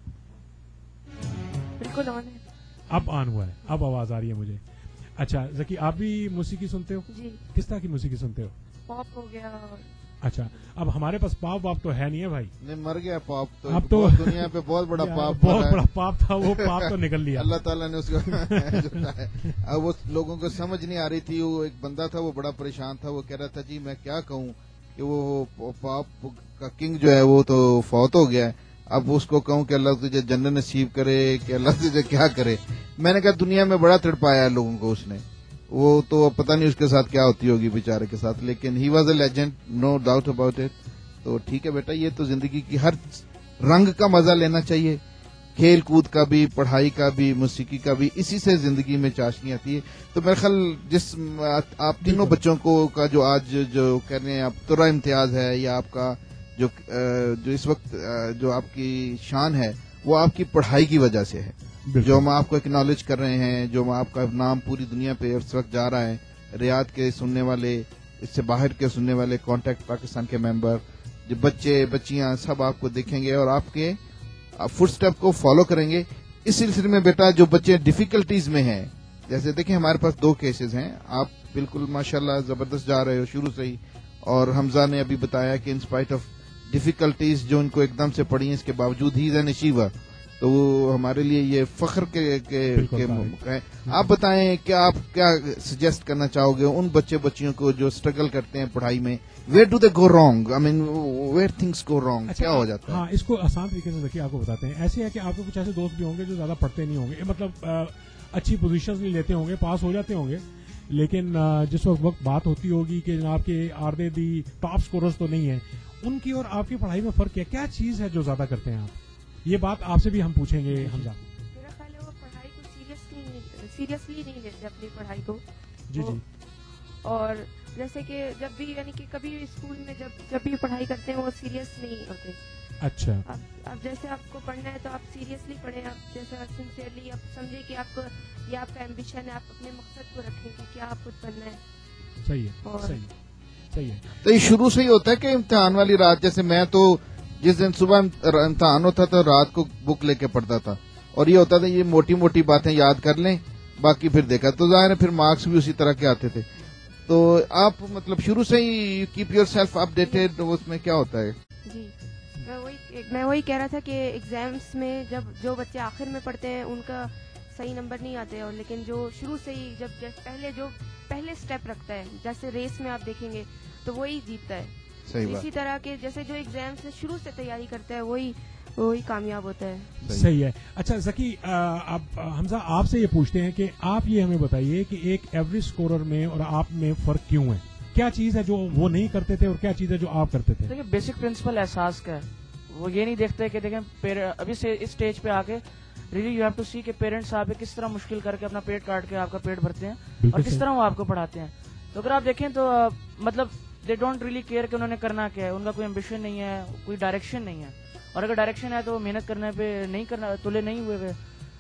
Speaker 3: बिल्कुल ऑन है.
Speaker 2: अब ऑन हुआ है, अब आवाज आ रही है मुझे. अच्छा जकी, आप भी मौसीकी सुनते हो?
Speaker 3: जी.
Speaker 2: किस तरह की मौसीकी सुनते हो?
Speaker 3: पॉप हो गया.
Speaker 2: अच्छा, अब हमारे पास पाप बाप तो है नहीं है भाई.
Speaker 1: नहीं, मर गया पाप तो,
Speaker 2: अब तो-
Speaker 1: बहुत दुनिया पे बहुत बड़ा
Speaker 2: यार,
Speaker 1: पाप
Speaker 2: बहुत
Speaker 1: भरा है.
Speaker 2: बड़ा पाप था, वो पाप तो निकल लिया.
Speaker 1: अल्लाह ताला ने उसको जुटाया. अब वो लोगों को समझ नहीं आ रही थी. वो एक बंदा था, वो बड़ा परेशान था. वो कह रहा था जी मैं क्या कहूँ कि वो वो पाप का किंग जो है वो तो फौत हो गया है. अब उसको कहूँ कि अल्लाह तुझे जन्नत नसीब करे, कि अल्लाह तुझे क्या करे. मैंने कहा दुनिया में बड़ा तड़पाया है लोगों को उसने. वो तो पता नहीं उसके साथ क्या होती होगी बेचारे के साथ, लेकिन he was a legend, no doubt about it. तो ठीक है बेटा, ये तो जिंदगी की हर रंग का मजा लेना चाहिए, खेल कूद का भी, पढ़ाई का भी, मौसीकी का भी. इसी से जिंदगी में चाशनी आती है. तो मेरे ख्याल जिस आप तीनों बच्चों को का जो आज जो कह रहे हैं आप तुरा इम्तियाज है, या आपका जो जो इस वक्त जो आपकी शान है वो आपकी पढ़ाई की वजह से है. जो हम आपको एक्नॉलेज कर रहे हैं, जो आपका नाम पूरी दुनिया पे इस वक्त जा रहा है, रियाद के सुनने वाले, इससे बाहर के सुनने वाले, कॉन्टैक्ट पाकिस्तान के मेंबर, जो बच्चे बच्चियां सब आपको देखेंगे और आपके फुटस्टेप को फॉलो करेंगे. इस सिलसिले में बेटा जो बच्चे डिफिकल्टीज में हैं, जैसे देखिए हमारे पास दो केसेस हैं. आप बिल्कुल माशाल्लाह जबरदस्त जा रहे हो शुरू से ही, और हमजा ने अभी बताया कि इन स्पाइट ऑफ डिफिकल्टीज जो इनको एकदम से पड़ी हैं, इसके बावजूद ही एन अचीवर. तो वो हमारे लिए ये फख्र के के, के मौका है. आप बताएं कि आप क्या सजेस्ट करना चाहोगे उन बच्चे बच्चियों को जो स्ट्रगल करते हैं पढ़ाई में? Where do they go wrong? I mean where things go wrong?
Speaker 2: अच्छा,
Speaker 1: क्या हो जाता है?
Speaker 2: हाँ, इसको आसान तरीके से देखिए आपको बताते हैं. ऐसे है कि आपके कुछ ऐसे दोस्त भी होंगे जो ज्यादा पढ़ते नहीं होंगे, मतलब आ, अच्छी पोजीशंस नहीं लेते होंगे, पास हो जाते होंगे, لیکن جس وقت وقت بات ہوتی ہوگی کہ جناب کے are they the top scorers تو نہیں ہیں، ان کی اور آپ کی پڑھائی میں فرق کیا کیا چیز ہے جو زیادہ کرتے ہیں آپ؟ یہ بات آپ سے بھی ہم پوچھیں گے حمزہ.
Speaker 3: میرا خیال ہے وہ پڑھائی کو سیریسلی سیریسلی نہیں لیتے اپنی پڑھائی کو.
Speaker 2: جی جی.
Speaker 3: اور جیسے کہ جب بھی یعنی کہ کبھی اسکول میں جب جب بھی پڑھائی کرتے ہیں وہ سیریس نہیں ہوتے.
Speaker 2: اچھا.
Speaker 3: اب اب جیسے آپ کو پڑھنا ہے تو آپ سیریسلی پڑھیں، آپ جیسے سنسیئرلی آپ سمجھیں کہ آپ کو یہ آپ کا ایمبیشن ہے، آپ اپنے مقصد کو رکھیں کہ کیا آپ خود بننا ہے.
Speaker 2: صحیح ہے صحیح ہے صحیح ہے.
Speaker 1: تو یہ شروع سے ہی ہوتا ہے کہ امتحان والی رات، جیسے میں تو جس دن صبح امتحان ہوتا تو رات کو بک لے کے پڑھتا تھا، اور یہ ہوتا تھا یہ موٹی موٹی باتیں یاد کر لیں باقی پھر دیکھا، تو ظاہر ہے پھر مارکس بھی اسی طرح کے آتے تھے. تو آپ مطلب شروع سے ہی keep yourself updated, اس میں کیا ہوتا ہے؟
Speaker 3: جی میں وہی میں وہی کہہ رہا تھا کہ ایگزامس میں جب جو بچے آخر میں پڑھتے ہیں ان کا صحیح نمبر نہیں آتے، اور لیکن جو شروع سے ہی جب پہلے جو پہلے سٹیپ رکھتا ہے، جیسے ریس میں آپ دیکھیں گے تو وہی جیتتا ہے. اسی طرح کے جیسے جو ایگزام سے شروع سے تیاری کرتا ہے وہی وہی کامیاب ہوتا ہے.
Speaker 2: صحیح ہے. اچھا ذکی، اب حمزہ آپ سے یہ پوچھتے ہیں کہ آپ یہ ہمیں بتائیے کہ ایک ایوریج اسکورر میں اور آپ میں فرق کیوں ہے؟ کیا چیز ہے جو وہ نہیں کرتے تھے اور کیا چیز ہے جو آپ کرتے تھے؟
Speaker 4: دیکھیں بیسک پرنسپل احساس کا ہے. وہ یہ نہیں دیکھتے کہ دیکھیں ابھی سے اس اسٹیج پہ آ کے really you have to see کہ پیرنٹس آپ کس طرح مشکل کر کے اپنا پیٹ کاٹ کے آپ کا پیٹ بھرتے ہیں اور کس طرح وہ آپ کو پڑھاتے ہیں. تو اگر آپ دیکھیں تو مطلب دے ڈونٹ ریلی کیئر کہ انہوں نے کرنا کیا ہے، ان کا کوئی ایمبیشن نہیں ہے، کوئی ڈائریکشن نہیں ہے، اور اگر ڈائریکشن ہے تو وہ محنت کرنے پہ نہیں کرنا تلے نہیں ہوئے ہوئے.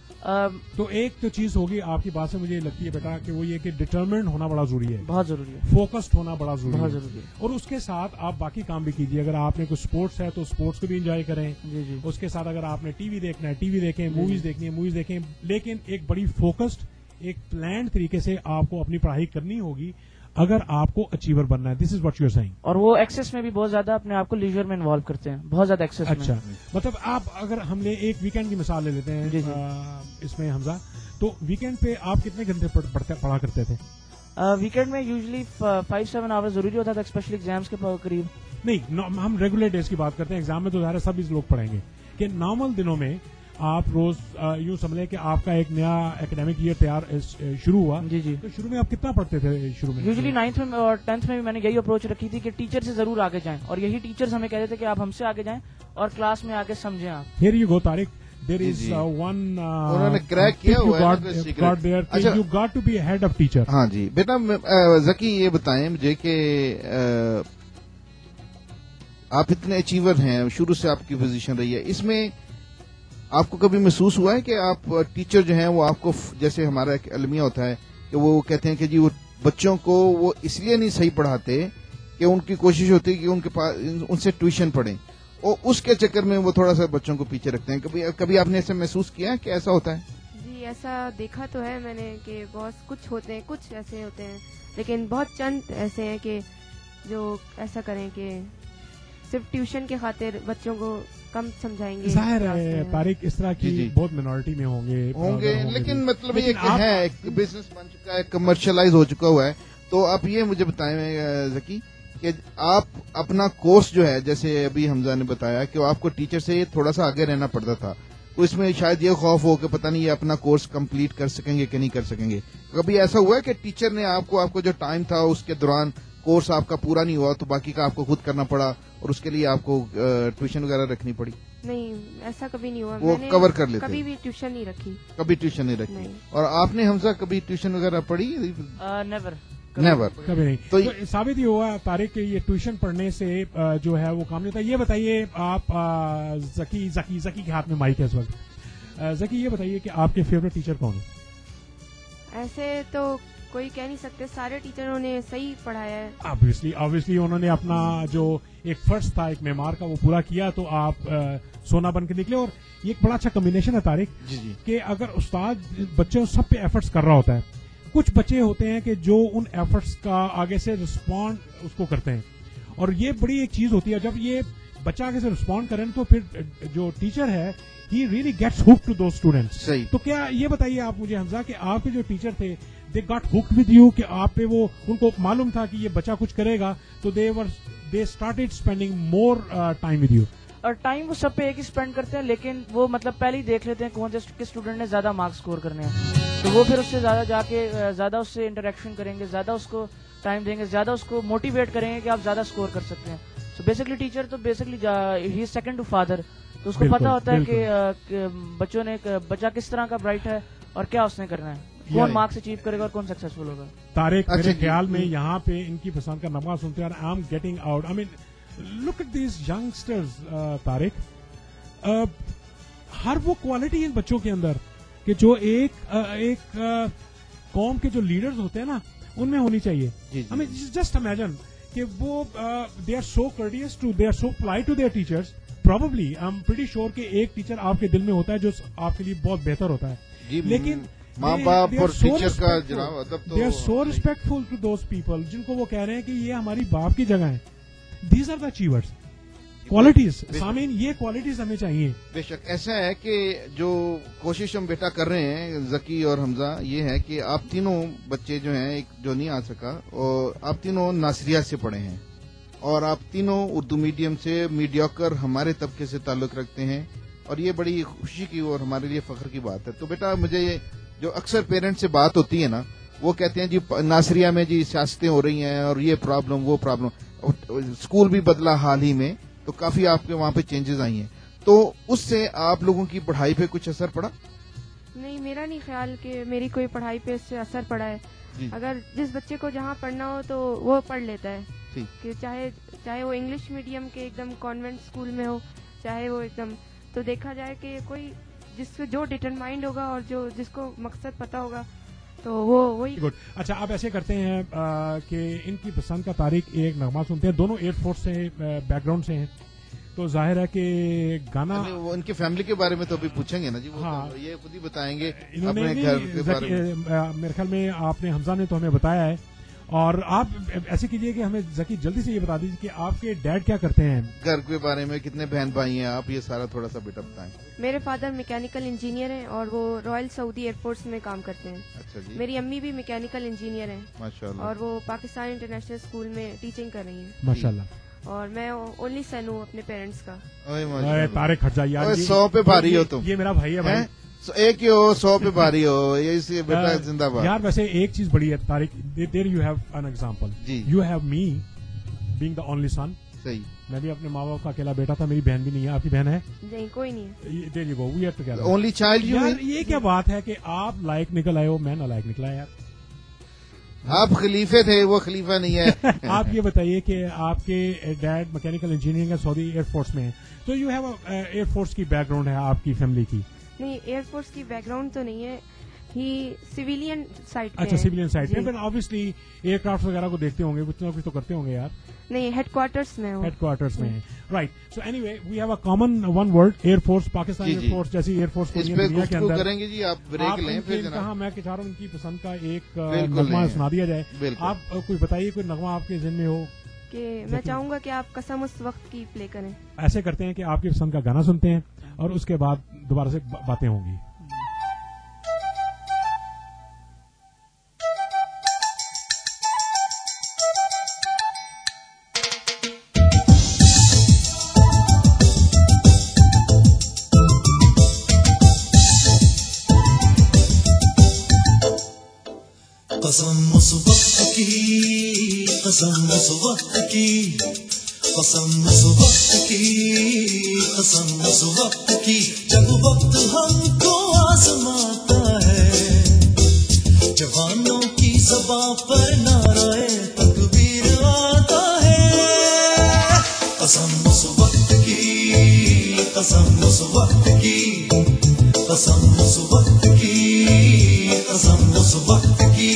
Speaker 2: تو ایک تو چیز ہوگی آپ کی بات سے مجھے لگتی ہے بیٹا کہ وہ یہ کہ ڈٹرمنڈ ہونا بڑا ضروری ہے،
Speaker 4: بہت ضروری ہے،
Speaker 2: فوکسڈ ہونا بڑا ضروری
Speaker 4: بہت
Speaker 2: ہے،
Speaker 4: ضروری ہے.
Speaker 2: اور اس کے ساتھ آپ باقی کام بھی کیجیے. اگر آپ نے کوئی اسپورٹس ہے تو اسپورٹس کو بھی انجوائے کریں.
Speaker 4: جی جی.
Speaker 2: اس کے ساتھ اگر آپ نے ٹی وی دیکھنا ہے ٹی وی دیکھیں، موویز دیکھنی ہے موویز دیکھیں، لیکن ایک بڑی فوکسڈ ایک پلانڈ طریقے سے آپ کو اپنی پڑھائی کرنی ہوگی اگر آپ کو اچیور بننا ہے. This is what you are seeing.
Speaker 4: اور وہ ایکسس میں بھی بہت زیادہ اپنے آپ کو لیجر میں انوالو کرتے ہیں، بہت زیادہ ایکسس.
Speaker 2: اچھا مطلب آپ اگر ہم نے ایک ویکینڈ کی مثال لے لیتے ہیں
Speaker 4: جی جی.
Speaker 2: اس میں حمزہ، تو ویکینڈ پہ آپ کتنے گھنٹے پڑھا کرتے تھے؟
Speaker 4: ویکینڈ میں یوزلی فائیو سیون آور ضروری ہوتا تھا، اسپیشلی ایگزامس کے قریب.
Speaker 2: نہیں ہم ریگولر ڈیز کی بات کرتے ہیں، ایگزام میں تو ظاہر سب لوگ پڑھیں گے، کہ نارمل دنوں میں آپ روز یوں سمجھ لیں کہ آپ کا ایک نیا اکیڈمک ایئر تیار شروع ہوا.
Speaker 4: جی جی.
Speaker 2: تو شروع میں آپ کتنا پڑھتے تھے شروع میں؟
Speaker 4: یوزلی نائنتھ میں اور ٹینتھ میں بھی میں نے یہی اپروچ رکھی تھی کہ ٹیچر سے ضرور آگے جائیں، اور یہی ٹیچرز ہمیں کہتے تھے کہ آپ ہم سے آگے جائیں اور کلاس میں آگے سمجھیں. آپ
Speaker 2: here you go Tariq. There is uh, one
Speaker 1: انہوں نے کریک کیا ہوا ہے،
Speaker 2: got there کہ you got to be a head of teacher.
Speaker 1: ہاں جی بیٹا ذکی یہ بتائیں مجھے کہ آپ اتنے اچیور ہیں، شروع سے آپ کی پوزیشن رہی ہے، اس میں آپ کو کبھی محسوس ہوا ہے کہ آپ ٹیچر جو ہیں وہ آپ کو جیسے ہمارا ایک المیہ ہوتا ہے کہ وہ کہتے ہیں کہ جی وہ بچوں کو وہ اس لیے نہیں صحیح پڑھاتے کہ ان کی کوشش ہوتی ہے کہ ان کے پاس ان سے ٹیوشن پڑھیں، اور اس کے چکر میں وہ تھوڑا سا بچوں کو پیچھے رکھتے ہیں. کبھی کبھی آپ نے ایسے محسوس کیا ہے کہ ایسا ہوتا ہے؟
Speaker 3: جی ایسا دیکھا تو ہے میں نے کہ بہت کچھ ہوتے ہیں، کچھ ایسے ہوتے ہیں، لیکن بہت چند ایسے ہیں کہ جو ایسا کریں کہ صرف ٹیوشن کے خاطر بچوں کو کم سمجھائیں گے.
Speaker 2: ظاہر ہے طارق اس طرح کی بہت منورٹی میں ہوں گے
Speaker 1: ہوں گے لیکن مطلب یہ کہ ہے ایک بزنس بن چکا ہے، کمرشلائز ہو چکا ہوا ہے. تو آپ یہ مجھے بتائیں ذکی کہ آپ اپنا کورس جو ہے، جیسے ابھی حمزہ نے بتایا کہ آپ کو ٹیچر سے تھوڑا سا آگے رہنا پڑتا تھا، تو اس میں شاید یہ خوف ہو کہ پتہ نہیں یہ اپنا کورس کمپلیٹ کر سکیں گے کہ نہیں کر سکیں گے. کبھی ایسا ہوا ہے کہ ٹیچر نے آپ کو آپ کو جو ٹائم تھا اس کے دوران کورس آپ کا پورا نہیں ہوا تو باقی کا آپ کو خود کرنا پڑا اور اس کے لیے آپ کو ٹیوشن وغیرہ رکھنی پڑی؟
Speaker 3: نہیں ایسا کبھی نہیں ہوا،
Speaker 1: وہ کور کر لیتے؟
Speaker 3: کبھی بھی ٹیوشن نہیں رکھی.
Speaker 1: کبھی ٹیوشن نہیں رکھی. اور آپ نے حمزہ کبھی ٹیوشن وغیرہ پڑھی؟
Speaker 4: نیور
Speaker 2: نیور کبھی نہیں. تو ثابت ہی ہوا طارق کہ یہ ٹیوشن پڑھنے سے جو ہے وہ کام نہیں ہوتا. یہ بتائیے آپ ذکی ذکی ذکی کے ہاتھ میں مائک ہے اس وقت. ذکی یہ بتائیے کہ آپ کے فیوریٹ ٹیچر کون ہیں؟
Speaker 3: ایسے تو کوئی کہہ نہیں سکتے، سارے ٹیچروں نے صحیح پڑھایا ہے.
Speaker 2: آبویسلی آبویسلی انہوں نے اپنا جو ایک فرض تھا ایک معمار کا وہ پورا کیا تو آپ سونا بن کے نکلے. اور یہ ایک بڑا اچھا کمبینیشن ہے طارق
Speaker 1: جی جی
Speaker 2: کہ اگر استاد بچے سب پہ ایفرٹس کر رہا ہوتا ہے، کچھ بچے ہوتے ہیں کہ جو ان ایفرٹس کا آگے سے رسپونڈ اس کو کرتے ہیں، اور یہ بڑی ایک چیز ہوتی ہے جب یہ بچہ آگے سے رسپونڈ کریں تو پھر جو ٹیچر ہے he really gets hook to those students. تو کیا یہ بتائیے آپ مجھے حمزہ کہ آپ کے جو ٹیچر تھے they got hooked with you, کہ آپ پہ وہ ان کو معلوم تھا کہ یہ بچہ کچھ کرے گا تو they were they started spending more time with you?
Speaker 4: اور ٹائم وہ سب پہ ایک ہی اسپینڈ کرتے ہیں، لیکن وہ مطلب پہلے ہی دیکھ لیتے ہیں کون سے اسٹوڈنٹ نے زیادہ مارکس اسکور کرنے ہیں. تو وہ پھر اس سے زیادہ جا کے زیادہ اس سے انٹریکشن کریں گے, زیادہ اس کو ٹائم دیں گے, زیادہ اس کو موٹیویٹ کریں گے کہ آپ زیادہ اسکور کر سکتے ہیں. سو بیسکلی ٹیچر تو basically he is second to father, تو اس کو پتا ہوتا ہے کہ بچوں نے بچہ کس طرح کا برائٹ ہے اور کیا اس نے کرنا ہے, کون مارکس اچیو کرے گا اور کون سکسیسفل ہوگا.
Speaker 2: طارق, میرے خیال میں یہاں پہ ان کی پسند کا نغمہ سنتے ہیں, I am getting out, I mean look at these youngsters. Tariq, ہر وہ کوالٹی ان بچوں کے اندر کہ جو ایک ایک قوم کے جو لیڈرز ہوتے ہیں نا ان میں ہونی چاہیے. آئی مین جسٹ امیجن کہ وہ they are so courteous to they are so polite to their teachers. Probably I am pretty sure کہ ایک ٹیچر آپ کے دل میں ہوتا ہے جو آپ کے لیے بہت بہتر ہوتا ہے, لیکن
Speaker 1: ماں باپ اور ٹیچر کا جناب ادب تو
Speaker 2: they are so respectful to those people جن کو وہ کہہ رہے ہیں کہ یہ ہماری باپ کی جگہ ہے. These are the achievers qualities. سامعین, یہ کوالٹیز ہمیں چاہیے. بے
Speaker 1: شک ایسا ہے کہ جو کوشش ہم بیٹا کر رہے ہیں ذکی اور حمزہ, یہ ہے کہ آپ تینوں بچے جو ہیں, ایک جو نہیں آ سکا, اور آپ تینوں ناصریہ سے پڑھے ہیں اور آپ تینوں اردو میڈیم سے میڈیوکر ہمارے طبقے سے تعلق رکھتے ہیں, اور یہ بڑی خوشی کی اور ہمارے لیے فخر کی بات ہے. تو بیٹا مجھے جو اکثر پیرنٹ سے بات ہوتی ہے نا, وہ کہتے ہیں جی ناصریہ میں جی سیاستیں ہو رہی ہیں اور یہ پرابلم وہ پرابلم, اسکول بھی بدلا حال ہی میں, تو کافی آپ کے وہاں پہ چینجز آئی ہیں, تو اس سے آپ لوگوں کی پڑھائی پہ کچھ اثر پڑا؟
Speaker 3: نہیں, میرا نہیں خیال کہ میری کوئی پڑھائی پہ اس سے اثر پڑا ہے. جی. اگر جس بچے کو جہاں پڑھنا ہو تو وہ پڑھ لیتا ہے, کہ چاہے چاہے وہ انگلش میڈیم کے ایک دم کانوینٹ اسکول میں ہو, چاہے وہ ایک دم, تو دیکھا جائے کہ کوئی جس کو جو ڈیٹرمائنڈ ہوگا اور جو جس کو مقصد پتا ہوگا تو وہ وہی. گڈ.
Speaker 2: اچھا, آپ ایسے کرتے ہیں کہ ان کی پسند کا طارق ایک نغمہ سنتے ہیں. دونوں ایئر فورس سے بیک گراؤنڈ سے ہیں, تو ظاہر ہے کہ گانا
Speaker 1: ان کی فیملی کے بارے میں تو ابھی پوچھیں گے نا جی, ہاں یہ خود ہی بتائیں گے اپنے گھر کے بارے میں.
Speaker 2: میرے خیال میں آپ نے, حمزہ نے تو ہمیں بتایا ہے, اور آپ ایسے کیجیے کہ ہمیں ذکی جلدی سے یہ بتا دیجیے کہ آپ کے ڈیڈ کیا کرتے ہیں,
Speaker 1: گھر کے بارے میں, کتنے بہن بھائی ہیں آپ, یہ سارا تھوڑا سا بیٹا بتائیں.
Speaker 3: میرے فادر میکینیکل انجینئر ہیں اور وہ رائل سعودی ایئر فورس میں کام کرتے ہیں.
Speaker 1: اچھا جی.
Speaker 3: میری امی بھی میکینیکل انجینئر ہیں
Speaker 1: ماشاءاللہ,
Speaker 3: اور وہ پاکستان انٹرنیشنل اسکول میں ٹیچنگ کر رہی ہیں
Speaker 2: ماشاءاللہ,
Speaker 3: اور میں اونلی سن ہوں اپنے پیرنٹس کا.
Speaker 2: طارق ہٹ جائیے,
Speaker 1: سو پہ بھاری ہو تم,
Speaker 2: یہ میرا بھائی ہے بھائی,
Speaker 1: ایک ہی ہو سو پہ بھاری ہو, یہ بیٹا زندہ باد.
Speaker 2: یار ویسے ایک چیز بڑی ہے Tariq, there you have an example, you have me being the only son.
Speaker 1: صحیح,
Speaker 2: میں بھی اپنے ماں باپ کا اکیلا بیٹا تھا, میری بہن بھی نہیں ہے. آپ کی بہن ہے؟
Speaker 3: نہیں, کوئی نہیں ہے.
Speaker 2: There you go, we are together.
Speaker 1: Only child.
Speaker 2: یار یہ کیا بات ہے کہ آپ لائق نکل آئے ہو, میں نہ لائق نکلا یار.
Speaker 1: آپ خلیفے تھے, وہ خلیفہ نہیں ہے.
Speaker 2: آپ یہ بتائیے کہ آپ کے ڈیڈ میکینیکل انجینئرنگ ہے, سعودی ایئر فورس میں ہے, تو یو ہیو ایئر فورس کی بیک گراؤنڈ ہے آپ کی فیملی کی؟
Speaker 3: نہیں, ایئر فورس کی بیک گراؤنڈ تو نہیں ہے, ہی سویلین سائٹ.
Speaker 2: اچھا, سویلین سائٹ میں, پھر آبویسلی ایئر کرافٹ وغیرہ کو دیکھتے ہوں گے, کچھ نہ کچھ تو کرتے ہوں گے یار.
Speaker 3: نہیں, ہیڈ کوارٹرز میں ہوں.
Speaker 2: ہیڈ کوارٹرز میں, right. So anyway we have a common one word, air force. Pakistan air force جیسی ایئر فورس
Speaker 1: اس پہ گفتگو کریں گے جی, آپ بریک لیں پھر جناب.
Speaker 2: کہاں میں چاہ رہا ہوں ان کی پسند کا ایک نغمہ سنا دیا جائے. آپ کوئی بتائیے, کوئی نغمہ آپ کے ذہن میں ہو؟
Speaker 3: کہ میں چاہوں گا کہ آپ قسم اس وقت کی پلے کریں.
Speaker 2: ایسے کرتے ہیں کہ آپ کی پسند کا گانا سنتے ہیں اور اس کے بعد دوبارہ سے باتیں ہوں گی.
Speaker 8: قسم اس وقت کی, قسم اس وقت کی, قسم اس وقت کی, قسم اس وقت کی, جب وقت ہم کو آزماتا ہے, جوانوں کی زباں پر نعرہ تکبیر آتا ہے. قسم اس وقت کی, قسم اس وقت کی, قسم اس وقت کی, قسم اس وقت کی.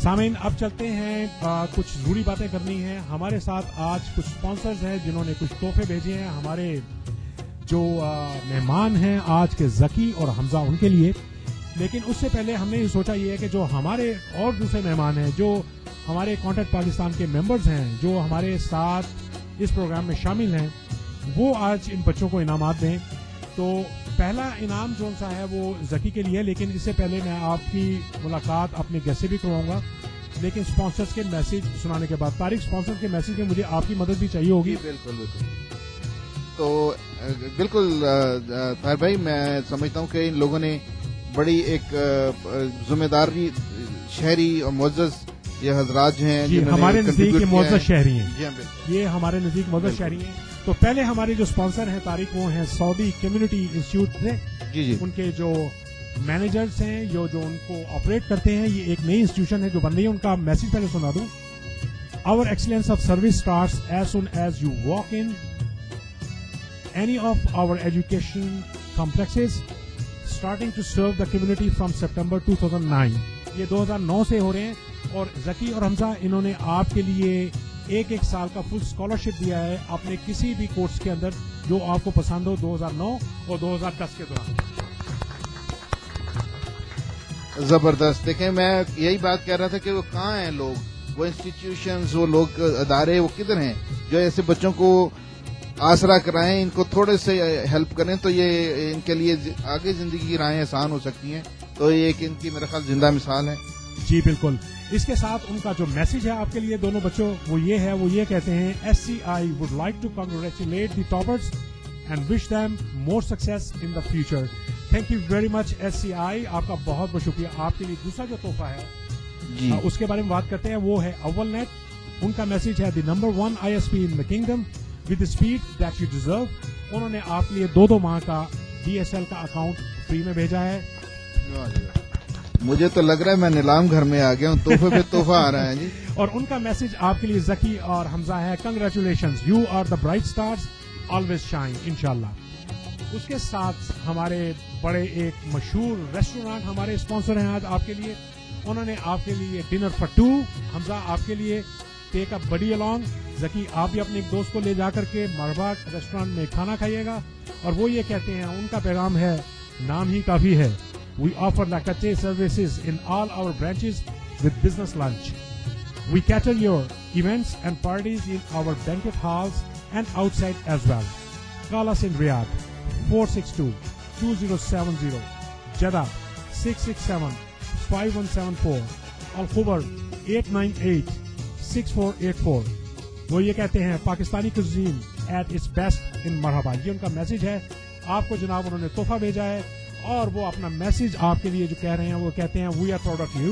Speaker 2: سامعین اب چلتے ہیں آ, کچھ ضروری باتیں کرنی ہیں. ہمارے ساتھ آج کچھ اسپانسرز ہیں جنہوں نے کچھ تحفے بھیجے ہیں. ہمارے جو آ, مہمان ہیں آج کے ذکی اور حمزہ ان کے لیے. لیکن اس سے پہلے ہم نے یہ سوچا یہ ہے کہ جو ہمارے اور دوسرے مہمان ہیں جو ہمارے کانٹیکٹ پاکستان کے ممبرز ہیں جو ہمارے ساتھ اس پروگرام میں شامل ہیں وہ آج ان بچوں کو انعامات دیں. تو پہلا انعام جو سا ہے وہ ذکی کے لیے. لیکن اس سے پہلے میں آپ کی ملاقات اپنے گیسٹ سے بھی کرواؤں گا. لیکن اسپانسرز کے میسج سنانے کے بعد طارق اسپانسرز کے میسج میں مجھے آپ کی مدد بھی چاہیے ہوگی.
Speaker 1: بالکل بالکل. تو بالکل طاہر بھائی میں سمجھتا ہوں کہ ان لوگوں نے بڑی ایک ذمہ داری شہری اور معزز یہ حضرات ہیں
Speaker 2: جی ہمارے نزدیک یہ معزز شہری ہیں.
Speaker 1: جی بالکل
Speaker 2: یہ ہمارے نزدیک معزز شہری ہیں. تو پہلے ہمارے جو اسپانسر ہیں طارق وہ ہیں سعودی کمیونٹی انسٹیٹیوٹ سے.
Speaker 1: جی جی
Speaker 2: ان کے جو مینیجرز ہیں جو جو ان کو آپریٹ کرتے ہیں یہ ایک نئی انسٹیٹیوشن ہے جو بن رہی ہے. ان کا میسج پہلے سنا دوں. Our excellence of service starts as soon as you walk in any of our education complexes starting to serve the community from September two thousand nine. یہ دو ہزار نو سے ہو رہے ہیں. اور ذکی اور حمزہ انہوں نے آپ کے لیے ایک ایک سال کا فل اسکالرشپ دیا ہے اپنے کسی بھی کورس کے اندر جو آپ کو پسند ہو دو ہزار نو اور دو ہزار دس کے دوران.
Speaker 1: زبردست. دیکھیں میں یہی بات کہہ رہا تھا کہ وہ کہاں ہیں لوگ وہ انسٹیٹیوشنز وہ لوگ ادارے وہ کدھر ہیں جو ایسے بچوں کو آسرا کرائیں ان کو تھوڑے سے ہیلپ کریں تو یہ ان کے لیے آگے زندگی کی راہیں آسان ہو سکتی ہیں. تو یہ ایک ان کی میرا خیال زندہ مثال ہے.
Speaker 2: جی بالکل. اس کے ساتھ ان کا جو میسج ہے آپ کے لیے دونوں بچوں وہ یہ ہے وہ یہ کہتے ہیں S C I would like to congratulate the toppers and wish them more success in the future. Thank you very much S C I. آپ کا بہت بہت شکریہ. آپ کے لیے دوسرا جو تحفہ ہے
Speaker 1: جی
Speaker 2: اس کے بارے میں بات کرتے ہیں وہ ہے اول نیٹ. ان کا میسج ہے the number one I S P in the kingdom with speed that you deserve. انہوں نے آپ کے لیے دو دو ماہ کا ڈی ایس ایل کا اکاؤنٹ فری میں بھیجا ہے.
Speaker 1: مجھے تو لگ رہا ہے میں نیلام گھر میں آ گیا ہوں. تحفے پہ تحفہ آ رہا ہے جی.
Speaker 2: اور ان کا میسج آپ کے لیے ذکی اور حمزہ ہے congratulations you are the bright stars always shine انشاءاللہ. اس کے ساتھ ہمارے بڑے ایک مشہور ریسٹورینٹ ہمارے اسپانسر ہیں آج آپ کے لیے. انہوں نے آپ کے لیے ڈنر فار ٹو. حمزہ آپ کے لیے ٹیک اپ بڈی الانگ. ذکی آپ بھی اپنے ایک دوست کو لے جا کر کے مرحبا ریسٹورینٹ میں کھانا کھائیے گا. اور وہ یہ کہتے ہیں ان کا پیغام ہے نام ہی کافی ہے. We offer latte services in all our branches with business lunch. We cater your events and parties in our banquet halls and outside as well. Call us in Riyadh four six two, two zero seven zero, Jeddah six six seven, five one seven four, Al Khubar eight nine eight, six four eight four. وہ یہ کہتے ہیں Pakistani cuisine at its best in مرحبا. یہ ان کا message ہے. آپ کو جناب انہوں نے تحفہ بھیجا ہے اور وہ اپنا میسج آپ کے لیے جو کہہ رہے ہیں وہ کہتے ہیں we are proud of you.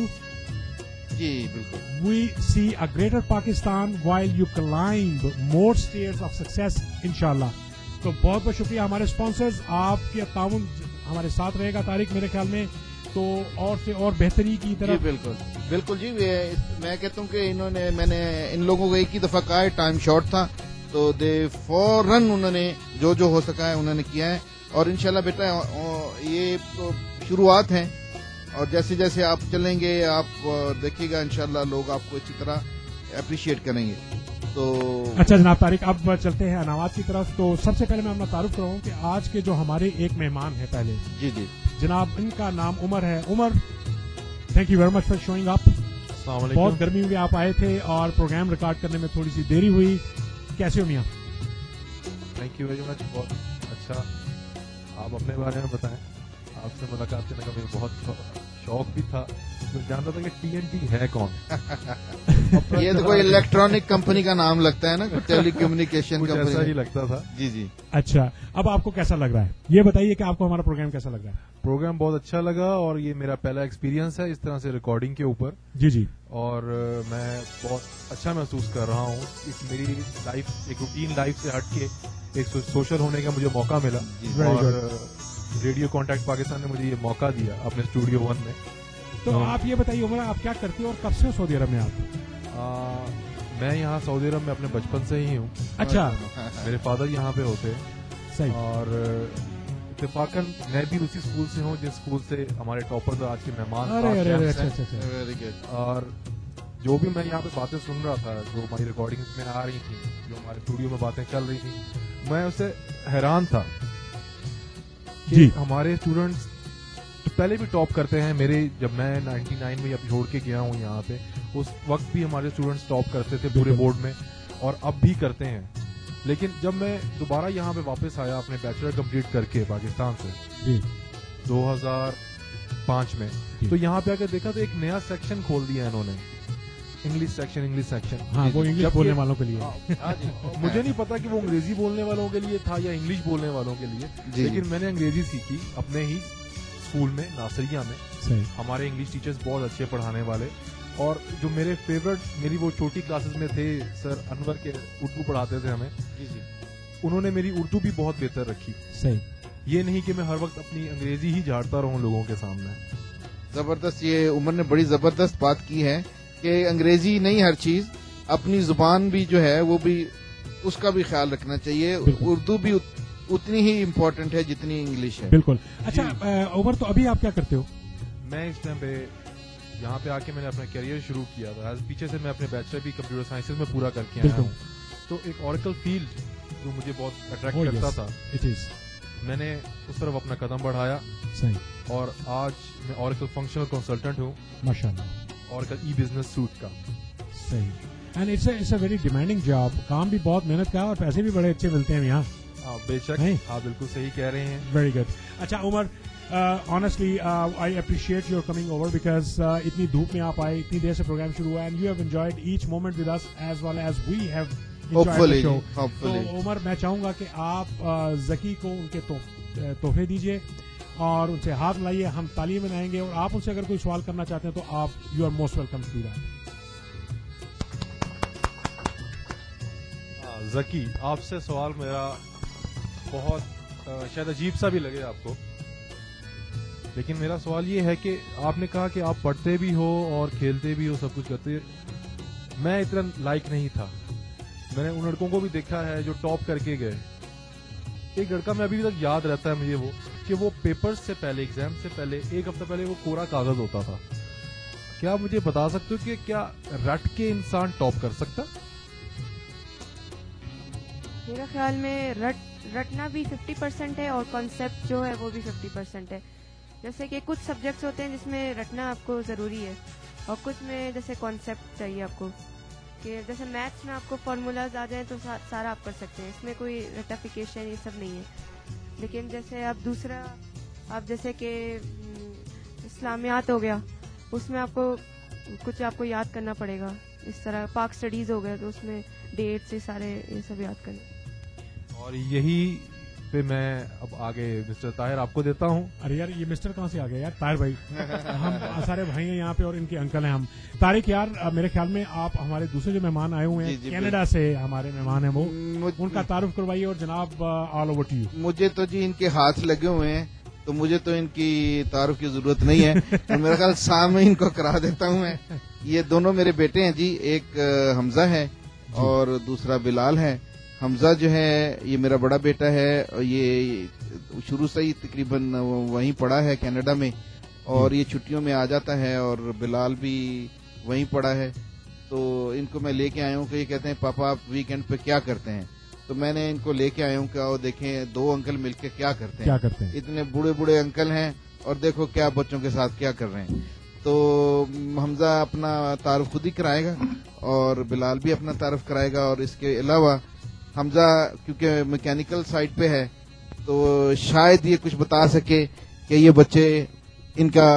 Speaker 1: جی بالکل.
Speaker 2: We see a greater Pakistan while you climb more stairs of success انشاءاللہ. تو بہت بہت شکریہ ہمارے اسپانسرز. آپ کے تعاون ہمارے ساتھ رہے گا طارق میرے خیال میں تو اور سے اور بہتری کی طرف.
Speaker 1: جی بالکل بالکل. جی میں کہتا ہوں کہ انہوں نے میں نے ان لوگوں کو ایک ہی دفعہ کہا ہے ٹائم شارٹ تھا تو دے فوراً انہوں نے جو جو ہو سکا ہے انہوں نے کیا ہے. اور انشاءاللہ بیٹا یہ تو شروعات ہیں اور جیسے جیسے آپ چلیں گے آپ دیکھیے گا انشاءاللہ لوگ آپ کو اچھی طرح اپریشیٹ کریں گے. تو
Speaker 2: اچھا جناب طارق اب چلتے ہیں انعامات کی طرف. تو سب سے پہلے میں اپنا تعارف کراؤں کہ آج کے جو ہمارے ایک مہمان ہیں پہلے
Speaker 1: جی جی
Speaker 2: جناب ان کا نام عمر ہے. Umar thank you very much for showing up.
Speaker 9: السلام علیکم.
Speaker 2: بہت گرمی میں آپ آئے تھے اور پروگرام ریکارڈ کرنے میں تھوڑی سی دیری ہوئی. کیسے ہو میاں؟
Speaker 9: Thank you very much. بہت اچھا. آپ اپنے بارے میں بتائیں. آپ سے ملاقات کرنے کا مجھے بہت شوق بھی تھا. میں جانتا تھا کہ ٹی این ٹی ہے کون.
Speaker 1: یہ تو کوئی الیکٹرانک کمپنی کا نام لگتا ہے نا, ٹیلی کمیونیکیشن
Speaker 9: کچھ
Speaker 1: کمپنی
Speaker 9: ایسا ہی لگتا تھا.
Speaker 1: جی جی.
Speaker 2: اچھا اب آپ کو کیسا لگ رہا ہے یہ بتائیے کہ آپ کو ہمارا پروگرام کیسا لگ رہا ہے؟
Speaker 9: پروگرام بہت اچھا لگا اور یہ میرا پہلا ایکسپیرینس ہے اس طرح سے ریکارڈنگ کے اوپر.
Speaker 2: جی جی.
Speaker 9: اور میں بہت اچھا محسوس کر رہا ہوں. اس میری لائف ایک روٹین لائف سے ہٹ کے ایک سوشل ہونے کا مجھے موقع ملا. اور ریڈیو کانٹیکٹ پاکستان نے مجھے یہ موقع دیا اپنے اسٹوڈیو ون میں.
Speaker 2: تو آپ یہ بتائیے عمر آپ کیا کرتے ہیں اور کب سے سعودی عرب میں آپ؟
Speaker 9: میں یہاں سعودی عرب میں اپنے بچپن سے ہی ہوں.
Speaker 2: اچھا.
Speaker 9: میرے فادر یہاں پہ ہوتے.
Speaker 2: صحیح.
Speaker 9: اور اتفاقاً میں بھی اسی اسکول سے ہوں جس اسکول سے ہمارے ٹاپرز آج کے مہمان. اور جو بھی میں یہاں پہ باتیں سن رہا تھا, جو ہماری ریکارڈنگز میں آ رہی تھیں, جو ہمارے اسٹوڈیو میں باتیں چل رہی تھیں, میں اسے حیران تھا کہ ہمارے اسٹوڈنٹس پہلے بھی ٹاپ کرتے ہیں. میرے جب میں نائنٹی نائن میں اب چھوڑ کے گیا ہوں یہاں پہ, اس وقت بھی ہمارے اسٹوڈنٹس ٹاپ کرتے تھے پورے بورڈ میں, اور اب بھی کرتے ہیں. لیکن جب میں دوبارہ یہاں پہ واپس آیا اپنے بیچلر کمپلیٹ کر کے پاکستان سے دو ہزار پانچ میں, تو یہاں پہ آ کے دیکھا تو ایک نیا سیکشن کھول دیا انہوں نے, انگلش سیکشن. انگلش سیکشن
Speaker 2: ہاں وہ انگلش بولنے والوں کے لیے,
Speaker 9: مجھے نہیں پتا کہ وہ انگریزی بولنے والوں کے لیے تھا یا انگلش بولنے والوں کے لیے, لیکن میں نے انگریزی سیکھی اپنے ہی اسکول میں, ناصریہ میں. ہمارے انگلش ٹیچرز بہت اچھے پڑھانے والے, اور جو میرے فیوریٹ میری وہ چھوٹی کلاسز میں تھے سر انور کے, اردو پڑھاتے تھے ہمیں, انہوں نے میری اردو بھی بہت بہتر رکھی.
Speaker 2: صحیح,
Speaker 9: یہ نہیں کہ میں ہر وقت اپنی انگریزی ہی جھاڑتا رہوں لوگوں کے سامنے.
Speaker 1: زبردست, یہ عمر نے بڑی زبردست بات کی ہے کہ انگریزی نہیں ہر چیز, اپنی زبان بھی جو ہے وہ بھی اس کا بھی خیال رکھنا چاہیے. اردو بھی اتنی ہی امپورٹنٹ ہے جتنی انگلش ہے.
Speaker 2: بالکل. اچھا عمر, تو ابھی آپ کیا کرتے ہو؟
Speaker 9: میں اس ٹائم پہ یہاں پہ آ کے میں نے اپنا کیریئر شروع کیا تھا. پیچھے سے میں اپنے بیچلر بھی کمپیوٹر سائنسز میں پورا کر کے آیا ہوں. تو ایک اوریکل فیلڈ جو مجھے بہت اٹریکٹ کرتا تھا, میں نے اس طرف اپنا قدم بڑھایا.
Speaker 2: صحیح.
Speaker 9: اور آج میں اوریکل فنکشنل کنسلٹنٹ ہوں,
Speaker 2: ماشاءاللہ,
Speaker 9: اوریکل ای بزنس سوٹ کا.
Speaker 2: صحیح. And it's it's a very demanding job, کام بھی بہت محنت کا اور پیسے بھی بڑے اچھے ملتے ہیں یہاں.
Speaker 9: بے شک, ہاں بالکل صحیح کہہ رہے ہیں.
Speaker 2: Very good. اچھا Umar, honestly I appreciate your coming over because اتنی دھوپ میں آپ آئے, اتنی دیر سے پروگرام شروع ہوا, and you have enjoyed each moment with us as well as we have enjoyed the show. تو عمر, میں چاہوں گا کہ آپ ذکی کو ان کے تحفے دیجیے اور ان سے ہاتھ ملائیے, ہم تعلیم منائیں گے, اور آپ ان سے اگر کوئی سوال کرنا چاہتے ہیں تو آپ you are most welcome to that.
Speaker 9: Zaki, آپ سے سوال میرا بہت شاید عجیب سا بھی لگے آپ کو, لیکن میرا سوال یہ ہے کہ آپ نے کہا کہ آپ پڑھتے بھی ہو اور کھیلتے بھی ہو, سب کچھ کرتے. میں اتنا لائک نہیں تھا. میں نے ان لڑکوں کو بھی دیکھا ہے جو ٹاپ کر کے گئے. ایک لڑکا میں ابھی تک یاد رہتا ہے مجھے, وہ کہ وہ پیپر سے پہلے, ایگزام سے پہلے ایک ہفتہ پہلے وہ کوڑا کاغذ ہوتا تھا. کیا مجھے بتا سکتے ہو کہ کیا رٹ کے انسان ٹاپ کر سکتا؟
Speaker 3: میرا خیال میں رٹ رٹنا بھی ففٹی پرسینٹ ہے اور کانسیپٹ جو ہے وہ بھی ففٹی پرسینٹ ہے. جیسے کہ کچھ سبجیکٹس ہوتے ہیں جس میں رٹنا آپ کو ضروری ہے, اور کچھ میں جیسے کانسیپٹ چاہیے آپ کو, کہ جیسے میتھس میں آپ کو فارمولاز آ جائیں تو سارا آپ کر سکتے ہیں, اس میں کوئی رٹیفیکیشن یہ سب نہیں ہے. لیکن جیسے آپ دوسرا, آپ جیسے کہ اسلامیات ہو گیا, اس میں آپ کو کچھ آپ کو یاد کرنا پڑے گا. اس طرح پاک اسٹڈیز ہو گیا تو اس میں ڈیٹ سے سارے یہ سب یاد کرنا.
Speaker 9: اور یہی پہ میں اب آگے مسٹر طاہر آپ کو دیتا ہوں.
Speaker 2: ارے یار یہ مسٹر کہاں سے آ گیا یار, طاہر بھائی, ہم سارے بھائی ہیں یہاں پہ اور ان کے انکل ہیں ہم. طارق یار, میرے خیال میں آپ ہمارے دوسرے جو مہمان آئے ہوئے ہیں کینیڈا سے, ہمارے مہمان ہیں, وہ ان کا تعارف کروائیے. اور جناب آل اوور ٹو یو.
Speaker 1: مجھے تو جی ان کے ہاتھ لگے ہوئے ہیں تو مجھے تو ان کی تعارف کی ضرورت نہیں ہے. تو میرا خیال سامنے ان کو کرا دیتا ہوں میں. یہ دونوں میرے بیٹے ہیں جی, ایک حمزہ ہے اور دوسرا بلال ہے. حمزہ جو ہے یہ میرا بڑا بیٹا ہے, اور یہ شروع سے ہی تقریباً وہیں پڑھا ہے کینیڈا میں, اور یہ چھٹیوں میں آ جاتا ہے. اور بلال بھی وہیں پڑھا ہے. تو ان کو میں لے کے آیا ہوں کہ یہ کہتے ہیں پاپا آپ ویکینڈ پہ کیا کرتے ہیں, تو میں نے ان کو لے کے آیا ہوں کہ آؤ دیکھیں دو انکل مل کے کیا کرتے ہیں.
Speaker 2: کیا کرتے ہیں
Speaker 1: اتنے بوڑھے بوڑھے انکل ہیں اور دیکھو کیا بچوں کے ساتھ کیا کر رہے ہیں. تو حمزہ اپنا تعارف خود ہی کرائے گا اور بلال بھی اپنا تعارف کرائے گا. اور اس کے علاوہ حمزہ کیونکہ میکینیکل سائڈ پہ ہے تو شاید یہ کچھ بتا سکے کہ یہ بچے ان کا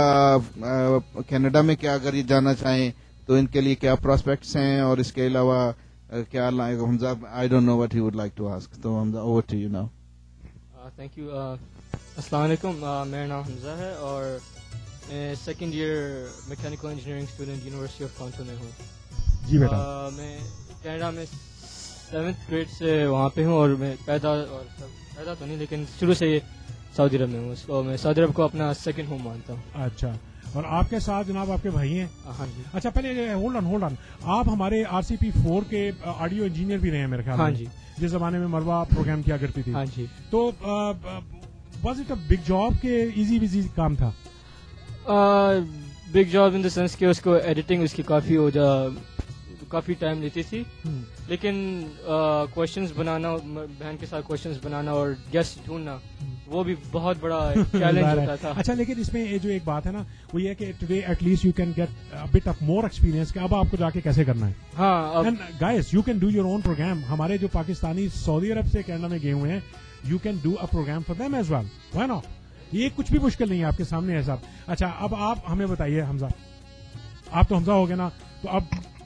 Speaker 1: کینیڈا میں کیا اگر یہ جانا چاہیں تو ان کے لیے کیا پراسپیکٹس ہیں, اور اس کے علاوہ کیا Hamza I don't know what he would like to ask. تو Hamza over to you now.
Speaker 10: Thank you. السلام علیکم. میرا نام حمزہ ہے اور میں second year mechanical engineering student university of Toronto میں ہوں.
Speaker 2: جی بیٹا.
Speaker 10: میں کینیڈا میں سیونتھ گریڈ سے وہاں پہ ہوں, اور میں پیدا اور پیدا تو نہیں لیکن شروع سے سعودی عرب میں ہوں. اس کو میں سعودی عرب کو اپنا سیکنڈ ہوم مانتا ہوں.
Speaker 2: اچھا, اور آپ کے ساتھ جناب آپ کے بھائی ہیں؟
Speaker 10: ہاں جی.
Speaker 2: اچھا پہلے ہولڈ آن ہولڈ آن آپ ہمارے آر سی پی فور کے آڈیو انجینئر بھی رہے ہیں میرے خیال میں.
Speaker 10: ہاں جی.
Speaker 2: جس زمانے میں مروا پروگرام کیا کرتی تھی.
Speaker 10: ہاں جی.
Speaker 2: تو was it a big job کہ ایزی ویزی کام تھا؟
Speaker 10: Big job in the sense कि उसको एडिटिंग उसकी काफ़ी हो जा काफ़ी टाइम लेती थी, लेकिन क्वेश्चंस बनाना, बहन के साथ क्वेश्चंस बनाना और गेस्ट ढूंढना वो भी बहुत बड़ा चैलेंज होता था.
Speaker 2: अच्छा, लेकिन इसमें ये जो एक बात है ना वो ये है कि today at least you can get a bit of more experience कि अब आपको जाके कैसे करना है.
Speaker 10: हाँ,
Speaker 2: and guys you can do your own program. हमारे जो पाकिस्तानी सऊदी अरब से कनाडा में गए हुए हैं, you can do a program for them as well. Why not? ये कुछ भी मुश्किल नहीं है, आपके सामने है सब. अच्छा, अब आप हमें बताइए हमजा, आप तो हमजा हो गए ना, तो अब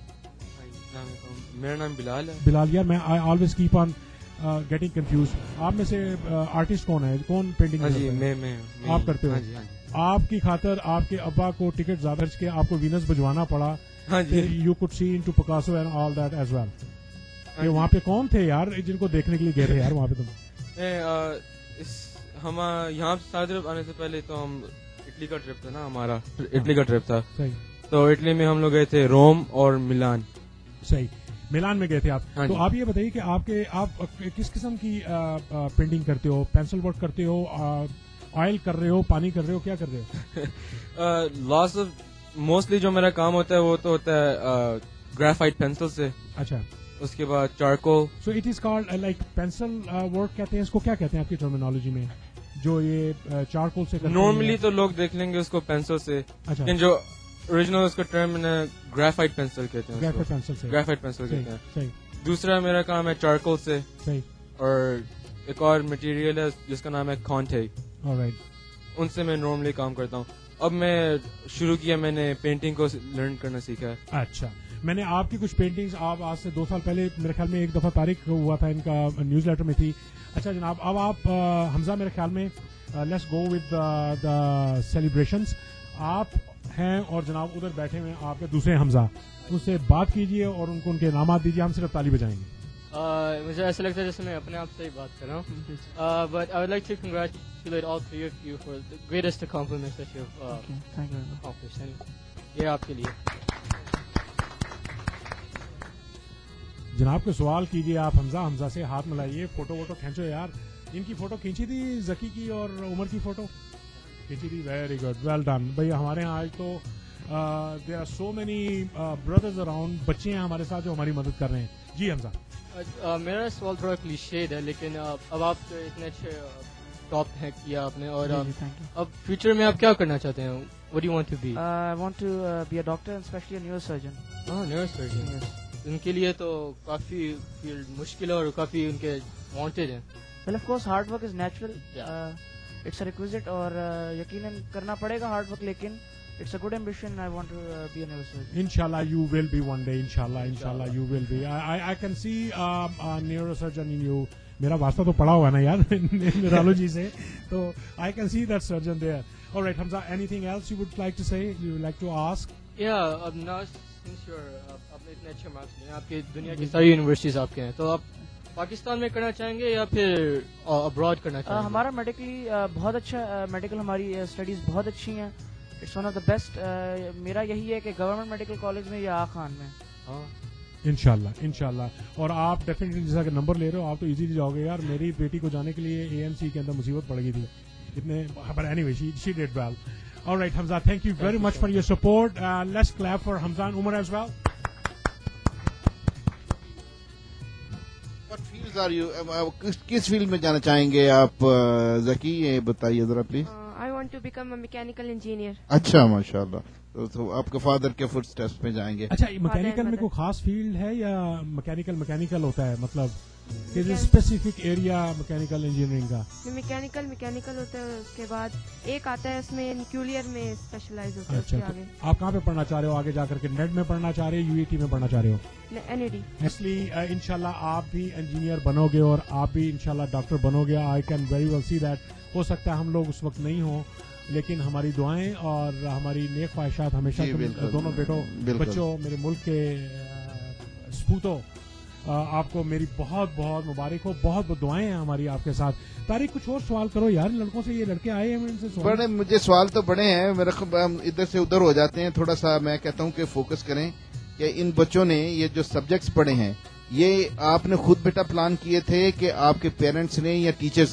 Speaker 11: मेरा नाम बिलाल है.
Speaker 2: बिलाल, यार मैं I always keep on getting confuse. आप में से आर्टिस्ट कौन है, कौन पेंटिंग
Speaker 11: हाँ
Speaker 2: करता
Speaker 11: जी,
Speaker 2: है?
Speaker 11: मैं मैं
Speaker 2: आप करते हो?
Speaker 11: हाँ जी, हाँ जी.
Speaker 2: आपकी खातर आपके अब्बा को टिकट ज्यादा के आपको वीनस भिजवाना पड़ा.
Speaker 11: हाँ जी.
Speaker 2: You could see into Picasso and all that as well. ये वहाँ पे कौन थे यार जिनको देखने के लिए गए थे यार वहाँ पे तुम?
Speaker 11: इस हम यहाँ सऊदी अरब आने से पहले तो हम इटली का ट्रिप था ना हमारा, इटली का ट्रिप था.
Speaker 2: सही.
Speaker 11: तो इटली में हम लोग गए थे रोम और मिलान.
Speaker 2: सही, मिलान में गए थे आप.
Speaker 11: हाँ
Speaker 2: तो
Speaker 11: जी.
Speaker 2: आप ये बताइए कि आपके आप किस किस्म की पेंटिंग करते हो? पेंसिल वर्क करते हो, ऑयल कर रहे हो, पानी कर रहे हो, क्या कर रहे हो?
Speaker 11: लॉस ऑफ मोस्टली जो मेरा काम होता है वो तो होता है ग्रेफाइट पेंसिल से.
Speaker 2: अच्छा.
Speaker 11: उसके बाद charcoal.
Speaker 2: So it is called like pencil work कहते हैं इसको, क्या कहते हैं आपकी टर्मिनोलॉजी में जो ये चारकोल से?
Speaker 11: नॉर्मली तो लोग देख लेंगे उसको पेंसिल से.
Speaker 2: अच्छा.
Speaker 11: लेकिन जो ओरिजिनल उसका टर्म ग्रेफाइट पेंसिल कहते हैं.
Speaker 2: ग्रेफाइट पेंसिल से.
Speaker 11: ग्रेफाइट पेंसिल कहते हैं.
Speaker 2: सही.
Speaker 11: दूसरा मेरा काम है चारकोल से.
Speaker 2: सही.
Speaker 11: और एक और मटेरियल है जिसका नाम है कॉन्टे.
Speaker 2: ऑलराइट.
Speaker 11: उनसे मैं नॉर्मली काम करता हूँ. अब मैं शुरू किया, मैंने पेंटिंग को लर्न करना सीखा है.
Speaker 2: अच्छा, मैंने आपकी कुछ पेंटिंग्स आप आज से दो साल पहले मेरे ख्याल में एक दफा तारीख हुआ था इनका न्यूज लेटर में थी. अच्छा जनाब, अब आप हमजा मेरे ख्याल में let's go with the celebrations. आप हैं और जनाब उधर बैठे हुए आपके दूसरे हमजा, उससे बात कीजिए और उनको उनके इनामात दीजिए. हम सिर्फ ताली बजाएंगे.
Speaker 10: Uh, मुझे ऐसा लगता है जैसे मैं अपने आप से ही बात कर रहा हूँ. But I would like to congratulate all three of you for the greatest accomplishments that you have accomplished. And ये आपके लिए.
Speaker 2: जनाब को सवाल कीजिए आप हमजा, हमजा से हाथ मिलाइए, फोटो वोटो खींचो यार. इनकी फोटो खींची थी जकी की और उमर की फोटो खींची थी. Very good, well done. भाई हमारे यहाँ आज तो there are so many brothers around, बच्चे हैं हमारे साथ जो हमारी मदद कर रहे हैं. जी हमजा.
Speaker 10: Uh, uh, मेरा सवाल थोड़ा क्लीशेड है, लेकिन uh, अब आप तो इतने अच्छे टॉप uh, है किया आपने, और uh, अब फ्यूचर में आप क्या करना चाहते हैं? What do you want to be?
Speaker 4: I want to be a doctor, specially a neurosurgeon.
Speaker 10: हां, न्यूरोसर्जन. उनके लिए तो काफी फील्ड मुश्किल है और काफी उनके वांटेड है.
Speaker 4: Well of course hard work is natural, it's a requisite और uh, यकीनन करना पड़ेगा हार्ड वर्क, लेकिन it's a good ambition. I want to uh, be a neurosurgeon.
Speaker 2: Inshallah you will be one day. Inshallah, inshallah you will be. I I, I can see um, a neurosurgeon in you. मेरा वास्ता तो पड़ा हुआ है ना यार neurology से, तो I can see that surgeon there. All right, Hamza, anything else you would like to say? You would like to ask?
Speaker 10: Yeah, अब now since you're आपने इतने अच्छे मार्क्स लिए, आपकी दुनिया की सारी यूनिवर्सिटीज आपके हैं, तो आप पाकिस्तान में करना चाहेंगे या फिर अब्रॉड करना चाहेंगे?
Speaker 4: uh, हमारा मेडिकली uh, बहुत अच्छा मेडिकल uh, हमारी स्टडीज uh, बहुत अच्छी हैं. It's one of the best. मेरा यही है कि गवर्नमेंट मेडिकल कॉलेज में या खान में.
Speaker 10: हाँ,
Speaker 2: इंशाल्लाह इंशाल्लाह. और आप डेफिनेटली जैसा कि नंबर ले रहे हो आप तो इजीली जाओगे यार. मेरी बेटी को जाने के लिए एएमसी के अंदर मुसीबत पड़ गई थी इतने, but anyway she she did well. Alright Hamza, thank you very much for your support. Let's clap for Hamza and Umar as well.
Speaker 1: What fields are you, किस फील्ड में जाना चाहेंगे आप जकी, ये बताइए जरा please.
Speaker 3: I want to become a mechanical engineer.
Speaker 1: अच्छा माशाल्लाह. तो, तो आपके फादर के फुट स्टेप्स में जाएंगे.
Speaker 2: अच्छा, मैकेनिकल में कोई खास फील्ड है या मैकेनिकल मैकेनिकल होता है, मतलब स्पेसिफिक एरिया मैकेनिकल इंजीनियरिंग का?
Speaker 3: मैकेनिकल मैकेनिकल होता है, उसके बाद एक आता है उसमें न्यूक्लियर में स्पेशलाइज होता है.
Speaker 2: अच्छा,
Speaker 3: उसके आगे
Speaker 2: आप कहाँ पे पढ़ना चाह रहे हो आगे जाकर के? नेट में पढ़ना चाह रहे हो, यूईटी में पढ़ना चाह रहे हो?
Speaker 3: एनईडी.
Speaker 2: इसलिए इंशाल्लाह आप भी इंजीनियर बनोगे और आप भी इंशाल्लाह डॉक्टर बनोगे. I can very well see that. हो सकता है हम लोग उस वक्त नहीं हो, लेकिन हमारी दुआएं और हमारी नेक ख्वाहिशात हमेशा दोनों बेटों बच्चों, मेरे मुल्क के सपूतों, आपको मेरी बहुत बहुत मुबारक हो. बहुत बहुत दुआएं हैं हमारी आपके साथ. तारिक, कुछ और सवाल करो यार लड़कों से. ये लड़के आए हैं इनसे सवाल.
Speaker 1: बड़े मुझे सवाल तो बड़े हैं, मेरे हम इधर से उधर हो जाते हैं. थोड़ा सा मैं कहता हूँ कि फोकस करें कि इन बच्चों ने ये जो सब्जेक्ट्स पढ़े हैं, ये आपने खुद बेटा प्लान किए थे कि आपके पेरेंट्स ने या टीचर्स ने,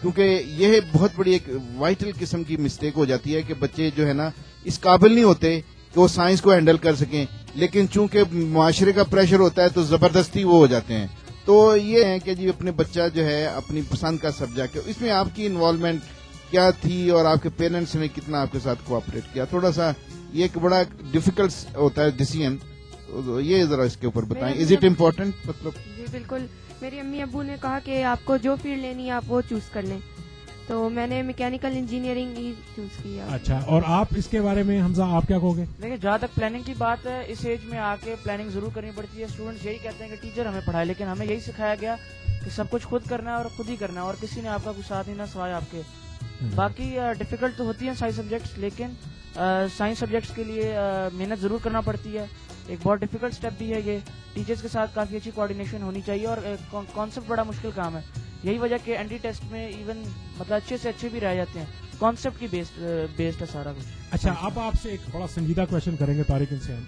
Speaker 1: کیونکہ یہ بہت بڑی ایک وائٹل قسم کی مسٹیک ہو جاتی ہے کہ بچے جو ہے نا اس قابل نہیں ہوتے کہ وہ سائنس کو ہینڈل کر سکیں، لیکن چونکہ معاشرے کا پریشر ہوتا ہے تو زبردستی وہ ہو جاتے ہیں. تو یہ ہے کہ جی اپنے بچہ جو ہے اپنی پسند کا سبجیکٹ، اس میں آپ کی انوالومنٹ کیا تھی اور آپ کے پیرنٹس نے کتنا آپ کے ساتھ کوآپریٹ کیا؟ تھوڑا سا یہ ایک بڑا ڈیفیکلٹ ہوتا ہے ڈیسیژن، یہ ذرا اس کے اوپر بتائیں. Is it important? مطلب
Speaker 3: جی بالکل، میری امی ابو نے کہا کہ آپ کو جو فیلڈ لینی ہے آپ وہ چوز کر لیں، تو میں نے میکینیکل انجینئرنگ ہی چوز کیا.
Speaker 2: اچھا، اور آپ اس کے بارے میں حمزہ آپ کیا کہو گے؟
Speaker 4: دیکھیں جہاں تک پلاننگ کی بات ہے، اس ایج میں آ کے پلاننگ ضرور کرنی پڑتی ہے. اسٹوڈنٹس یہی کہتے ہیں کہ ٹیچر ہمیں پڑھائے، لیکن ہمیں یہی سکھایا گیا کہ سب کچھ خود کرنا ہے اور خود ہی کرنا ہے، اور کسی نے آپ کا کچھ ساتھ نہیں نہ سوائے آپ کے. باقی ڈیفیکلٹ تو ہوتی ہیں سائنس سبجیکٹس، لیکن سائنس سبجیکٹس کے لیے محنت ضرور کرنا پڑتی ہے. ایک بہت ڈیفیکلٹ اسٹیپ بھی ہے یہ. ٹیچرس کے ساتھ کافی اچھی کوآرڈینیشن ہونی چاہیے، اور کانسیپٹ بڑا مشکل کام ہے. یہی وجہ کہ این ڈی ٹیسٹ میں ایون مطلب اچھے سے اچھے بھی رہ جاتے ہیں. کانسیپٹ کی بیسڈ بیسڈ ہے سارا کچھ.
Speaker 2: اچھا، اب آپ سے ایک بڑا سنجیدہ کوشچن کریں گے طارق انسان.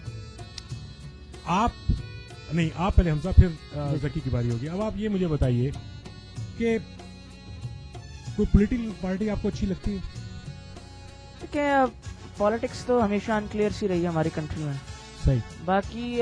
Speaker 2: آپ نہیں، آپ پہلے حمزہ پھر ذکی کی باری ہوگی. اب آپ یہ مجھے بتائیے کہ کوئی پولیٹیکل پارٹی آپ کو اچھی لگتی ہے؟
Speaker 4: کہ پالیٹکس تو ہمیشہ انکلیئر سی رہی ہے ہماری کنٹری میں.
Speaker 2: صحیح.
Speaker 4: باقی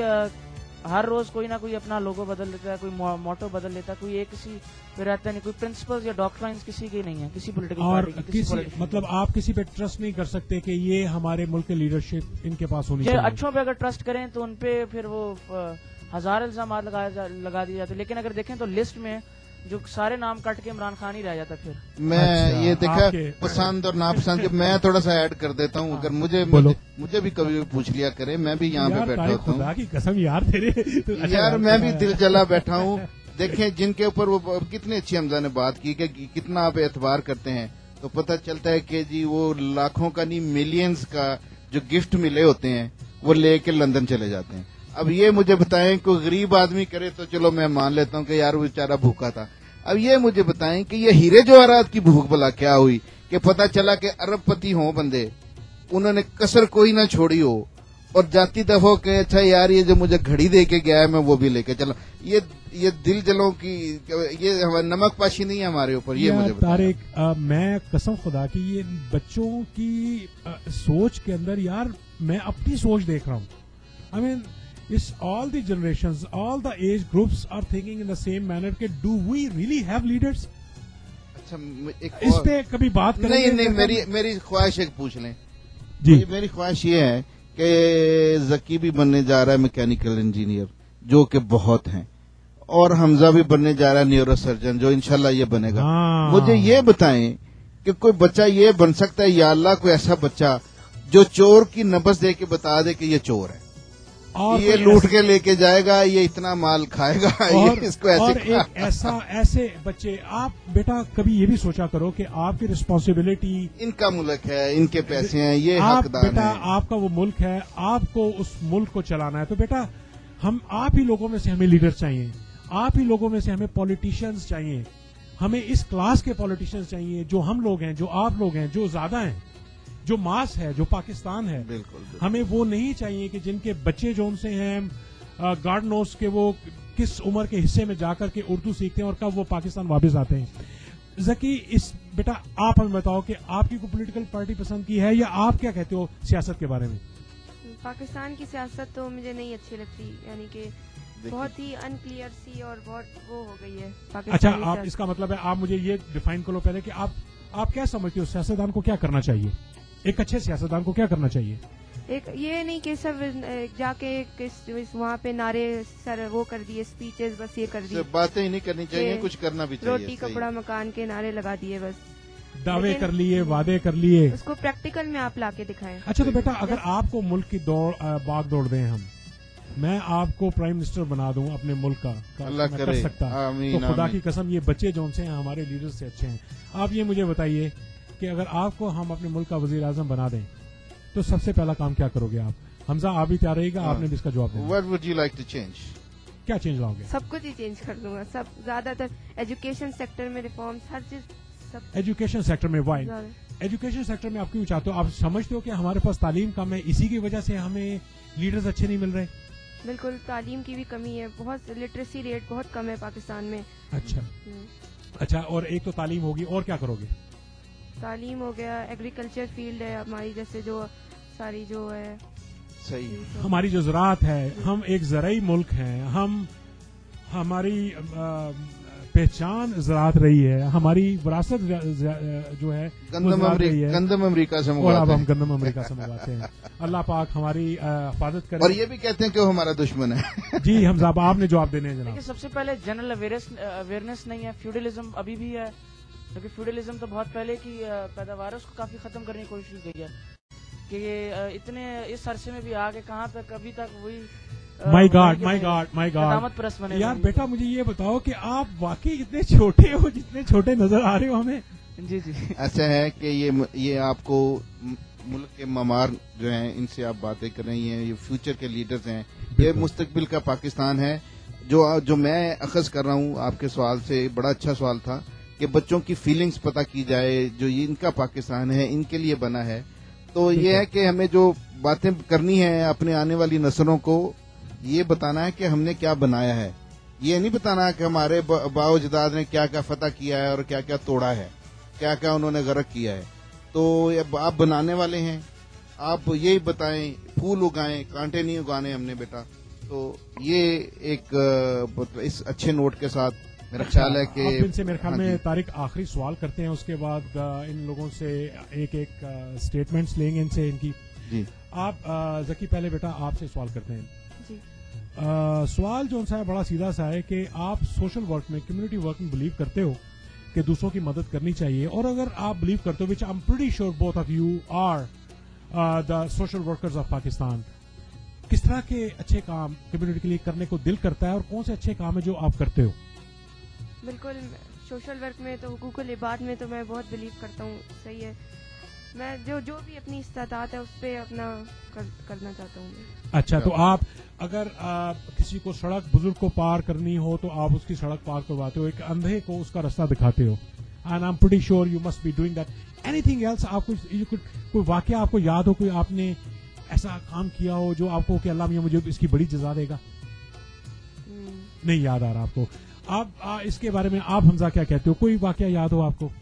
Speaker 4: ہر روز کوئی نہ کوئی اپنا لوگو بدل لیتا ہے، کوئی موٹو بدل لیتا ہے، کوئی ایک کسی پہ رہتا نہیں. کوئی پرنسپلز یا ڈاکٹرائنز کسی کے نہیں ہے، کسی پولیٹیکل
Speaker 2: اور
Speaker 4: پارٹی کی.
Speaker 2: کسی مطلب آپ کسی پہ ٹرسٹ نہیں کر سکتے کہ یہ ہمارے ملک کے لیڈرشپ ان کے پاس ہونی چاہیے.
Speaker 4: اچھوں پہ اگر ٹرسٹ کریں تو ان پہ پھر وہ ہزار الزامات لگا دیے جاتے، لیکن اگر دیکھیں تو لسٹ میں جو سارے نام کٹ کے عمران خان ہی رہ جاتا. پھر
Speaker 1: میں یہ دیکھا پسند اور ناپسند، میں تھوڑا سا ایڈ کر دیتا ہوں. اگر مجھے مجھے بھی کبھی پوچھ لیا کرے، میں بھی یہاں پہ بیٹھا ہوتا ہوں.
Speaker 2: خدا کی قسم یار تیرے
Speaker 1: یار میں بھی دل جلا بیٹھا ہوں. دیکھیں جن کے اوپر وہ کتنی اچھی حمزہ نے بات کی کہ کتنا آپ اعتبار کرتے ہیں، تو پتہ چلتا ہے کہ جی وہ لاکھوں کا نہیں ملینز کا جو گفٹ ملے ہوتے ہیں وہ لے کے لندن چلے جاتے ہیں. اب یہ مجھے بتائیں کوئی غریب آدمی کرے تو چلو میں مان لیتا ہوں کہ یار وہ بیچارہ بھوکا تھا. اب یہ مجھے بتائیں کہ یہ ہیرے جواہرات کی بھوک بلا کیا ہوئی کہ پتہ چلا کہ ارب پتی ہوں بندے، انہوں نے کسر کوئی نہ چھوڑی ہو، اور جاتی دفعہ کہ اچھا یار یہ جو مجھے گھڑی دے کے گیا ہے میں وہ بھی لے کے چلا. یہ یہ دل جلوں کی یہ نمک پاشی نہیں ہے ہمارے اوپر. یہ مجھے
Speaker 2: طارق، میں قسم خدا کی یہ بچوں کی سوچ کے اندر یار میں اپنی سوچ دیکھ رہا ہوں. آئی مین It's all the generations, all the age groups are thinking in the same manner کہ do we really have leaders؟
Speaker 1: اچھا
Speaker 2: اس پہ کبھی بات کریں؟
Speaker 1: نہیں نہیں، میری میری خواہش ایک پوچھ لیں
Speaker 2: جی.
Speaker 1: میری خواہش یہ ہے کہ ذکی بھی بننے جا رہا ہے میکینیکل انجینئر جو کہ بہت ہیں، اور حمزہ بھی بننے جا رہا ہے نیورو سرجن جو انشاءاللہ یہ بنے گا. مجھے یہ بتائیں کہ کوئی بچہ یہ بن سکتا ہے یا اللہ کوئی ایسا بچہ جو چور کی نبض دے کے بتا دے کہ یہ چور ہے، یہ لوٹ کے لے کے جائے گا، یہ اتنا مال کھائے گا،
Speaker 2: اور
Speaker 1: اس کو ایسے
Speaker 2: اور ایک ایسا ایسے بچے. آپ بیٹا کبھی یہ بھی سوچا کرو کہ آپ کی رسپانسبلٹی،
Speaker 1: ان کا ملک ہے، ان کے پیسے ہیں، یہ
Speaker 2: آپ
Speaker 1: حقدار
Speaker 2: بیٹا
Speaker 1: ہیں،
Speaker 2: آپ کا وہ ملک ہے، آپ کو اس ملک کو چلانا ہے. تو بیٹا ہم آپ ہی لوگوں میں سے ہمیں لیڈر چاہیے، آپ ہی لوگوں میں سے ہمیں پولیٹیشینز چاہیے، ہمیں اس کلاس کے پولیٹیشینز چاہیے جو ہم لوگ ہیں، جو آپ لوگ ہیں، جو زیادہ ہیں، جو ماس ہے، جو پاکستان ہے.
Speaker 1: بالکل.
Speaker 2: ہمیں وہ نہیں چاہیے کہ جن کے بچے جو ان سے ہیں گاڈ نوز کے وہ کس عمر کے حصے میں جا کر کے اردو سیکھتے ہیں اور کب وہ پاکستان واپس آتے ہیں. ذکی اس بیٹا آپ ہمیں بتاؤ کہ آپ کی کوئی پولیٹیکل پارٹی پسند کی ہے، یا آپ کیا کہتے ہو سیاست کے بارے میں؟
Speaker 3: پاکستان کی سیاست تو مجھے نہیں اچھی لگتی، یعنی کہ بہت ہی ان کلیئر سی اور بہت وہ ہو گئی ہے.
Speaker 2: اچھا، آپ اس کا مطلب ہے آپ مجھے یہ ڈیفائن کرو پہلے کہ آپ آپ کیا سمجھتے ہو سیاستدان کو کیا کرنا چاہیے؟ ایک اچھے سیاستدان کو کیا کرنا چاہیے؟
Speaker 3: ایک یہ نہیں کہ سب جا کے وہاں پہ نعرے سر وہ کر دیے، اسپیچز بس یہ کر دی،
Speaker 1: باتیں ہی نہیں کرنی چاہیے، کچھ کرنا بھی چاہیے.
Speaker 3: روٹی کپڑا مکان کے نعرے لگا دیے، بس
Speaker 2: دعوے کر لیے، وعدے کر لیے،
Speaker 3: اس کو پریکٹیکل میں آپ لا کے دکھائیں.
Speaker 2: اچھا تو بیٹا اگر آپ کو ملک کی دوڑ باغ دوڑ دیں، ہم میں آپ کو پرائم منسٹر بنا دوں اپنے ملک کا،
Speaker 1: اللہ
Speaker 2: کر سکتا تو خدا کی قسم یہ بچے جو سے ہیں ہمارے لیڈر سے اچھے ہیں. آپ یہ مجھے بتائیے کہ اگر آپ کو ہم اپنے ملک کا وزیر اعظم بنا دیں تو سب سے پہلا کام کیا کرو گے آپ؟ حمزہ آپ بھی تیار رہے گا، آپ نے بھی اس کا جواب دیا.
Speaker 1: What would you like to change؟
Speaker 2: کیا چینج لاؤ گے؟
Speaker 3: سب کچھ ہی چینج کر دوں گا، سب زیادہ تر ایجوکیشن سیکٹر میں ریفارمز، ہر چیز.
Speaker 2: ایجوکیشن سیکٹر میں وائی ایجوکیشن سیکٹر میں آپ کیوں چاہتے ہو؟ آپ سمجھتے ہو کہ ہمارے پاس تعلیم کم ہے، اسی کی وجہ سے ہمیں لیڈرز اچھے نہیں مل رہے؟
Speaker 3: بالکل، تعلیم کی بھی کمی ہے، بہت لٹریسی ریٹ بہت کم ہے پاکستان میں.
Speaker 2: اچھا اچھا, اور ایک تو تعلیم ہوگی, اور کیا کرو گے؟
Speaker 3: تعلیم ہو گیا, ایگریکلچر فیلڈ ہے ہماری, جیسے جو ساری جو ہے
Speaker 1: صحیح
Speaker 2: ہماری جو زراعت ہے, ہم ایک زرعی ملک ہیں, ہم ہماری پہچان زراعت رہی ہے, ہماری وراثت جو ہے
Speaker 1: گندم امریکہ گندم امریکہ سے
Speaker 2: اور اب ہم گندم امریکہ سے منگواتے ہیں. اللہ پاک ہماری حفاظت کرے.
Speaker 1: اور یہ بھی کہتے ہیں کہ وہ ہمارا دشمن ہے.
Speaker 2: جی حمزہ, آپ نے جواب دینے ہیں جناب.
Speaker 4: سب سے پہلے جنرل اویئرنیس نہیں ہے, فیوڈلزم ابھی بھی ہے, کیونکہ فیوڈلزم تو بہت پہلے کی پیداوار ہے, اس کو کافی ختم کرنے کی کوشش کی گئی ہے کہ یہ اتنے اس عرصے میں بھی آگے کہاں تک ابھی تک وہی
Speaker 2: my god my god my god یار بیٹا مجھے یہ بتاؤ کہ آپ واقعی اتنے چھوٹے ہو جتنے چھوٹے نظر آ رہے ہو ہمیں.
Speaker 4: جی جی
Speaker 1: ایسا ہے کہ یہ یہ آپ کو ملک کے معمار جو ہیں ان سے آپ باتیں کر رہی ہیں, یہ فیوچر کے لیڈرز ہیں, یہ مستقبل کا پاکستان ہے. جو جو میں اخذ کر رہا ہوں آپ کے سوال سے, بڑا اچھا سوال تھا کہ بچوں کی فیلنگز پتہ کی جائے, جو یہ ان کا پاکستان ہے ان کے لیے بنا ہے. تو یہ ہے کہ ہمیں جو باتیں کرنی ہے اپنے آنے والی نسلوں کو یہ بتانا ہے کہ ہم نے کیا بنایا ہے, یہ نہیں بتانا کہ ہمارے باؤ اجداد نے کیا کیا فتح کیا ہے اور کیا کیا توڑا ہے, کیا کیا انہوں نے غرق کیا ہے. تو آپ بنانے والے ہیں, آپ یہی بتائیں, پھول اگائیں, کانٹے نہیں اگانے ہم نے بیٹا. تو یہ ایک اس اچھے نوٹ کے ساتھ میرا خیال ہے کہ
Speaker 2: ان سے میرے خیال میں طارق آخری سوال کرتے ہیں, اس کے بعد ان لوگوں سے ایک ایک اسٹیٹمنٹس لیں گے ان سے ان کی.
Speaker 1: جی
Speaker 2: آپ ذکی پہلے بیٹا آپ سے سوال کرتے ہیں.
Speaker 3: جی
Speaker 2: سوال جو سا ہے بڑا سیدھا سا ہے کہ آپ سوشل ورک میں, کمیونٹی ورک میں بلیو کرتے ہو کہ دوسروں کی مدد کرنی چاہیے, اور اگر آپ بلیو کرتے ہو, which I am pretty sure both of you are the social workers of Pakistan, کس طرح کے اچھے کام کمیونٹی کے لیے کرنے کو دل کرتا ہے اور کون سے اچھے کام ہیں جو آپ کرتے ہو؟
Speaker 3: بالکل, سوشل ورک میں تو حقوق العباد میں تو میں بہت بلیو کرتا ہوں. صحیح ہے, میں جو جو بھی اپنی استطاعت ہے اس پہ اپنا کر, کرنا چاہتا ہوں میں.
Speaker 2: اچھا, تو آپ اگر آ, کسی کو سڑک بزرگ کو پار کرنی ہو تو آپ اس کی سڑک پار کرواتے ہو, ایک اندھے کو اس کا رستہ دکھاتے ہو, and I am pretty sure you must be doing that. Anything else, آپ کو کوئی واقعہ آپ کو یاد ہو, کوئی آپ نے ایسا کام کیا ہو جو آپ کو کہ اللہ میاں مجھے اس کی بڑی جزا دے گا؟ نہیں یاد آ رہا آپ کو. آپ آ, اس کے بارے میں آپ حمزہ کیا کہتے ہو, کوئی واقعہ یاد ہو آپ کو؟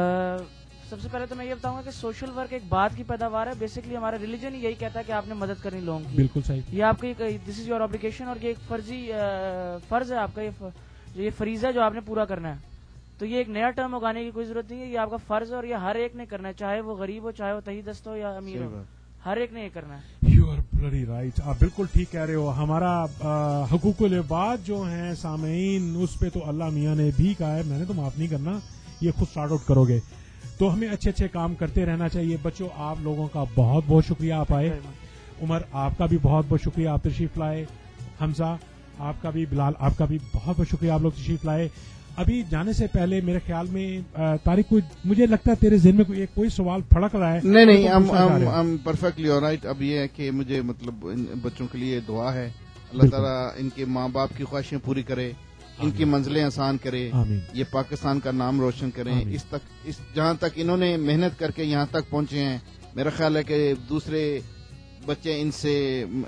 Speaker 4: سب سے پہلے تو میں یہ بتاؤں گا کہ سوشل ورک ایک بات کی پیداوار ہے. بیسکلی ہمارا ریلیجن ہی یہی کہتا ہے کہ آپ نے مدد کرنی لوگوں کی.
Speaker 2: بالکل صحیح,
Speaker 4: یہ آپ کی دس از یور اوبلیگیشن, اور یہ ایک فرضی فرض ہے آپ کا, یہ فریضہ ہے جو آپ نے پورا کرنا ہے. تو یہ ایک نیا ٹرم اگانے کی کوئی ضرورت نہیں ہے, یہ آپ کا فرض ہے اور یہ ہر ایک نے کرنا ہے, چاہے وہ غریب ہو, چاہے وہ تہی دست ہو یا امیر ہو, ہر ایک نے یہ کرنا ہے.
Speaker 2: یو آر بلڈی رائٹ, آپ بالکل ٹھیک کہہ رہے ہو. ہمارا حقوق العباد جو ہیں سامعین, اس پہ تو اللہ میاں نے بھی کہا ہے, میں نے تو معاف نہیں کرنا, یہ خود سارٹ آؤٹ کرو گے. تو ہمیں اچھے اچھے کام کرتے رہنا چاہیے. بچوں, آپ لوگوں کا بہت بہت شکریہ, آپ آئے. عمر, آپ کا بھی بہت بہت شکریہ, آپ تشریف لائے. حمزہ آپ کا بھی, بلال آپ کا بھی بہت بہت شکریہ, آپ لوگ تشریف لائے. ابھی جانے سے پہلے میرے خیال میں طارق, کوئی مجھے لگتا ہے تیرے ذہن میں کوئی کوئی سوال پھڑک رہا ہے.
Speaker 1: نہیں نہیں, پرفیکٹلی آلرائٹ. اب یہ ہے کہ مجھے مطلب بچوں کے لیے دعا ہے, اللہ تعالیٰ ان کے ماں باپ کی خواہشیں پوری کرے, ان کی منزلیں آسان کرے, یہ پاکستان کا نام روشن کریں. اس تک اس جہاں تک انہوں نے محنت کر کے یہاں تک پہنچے ہیں, میرا خیال ہے کہ دوسرے بچے ان سے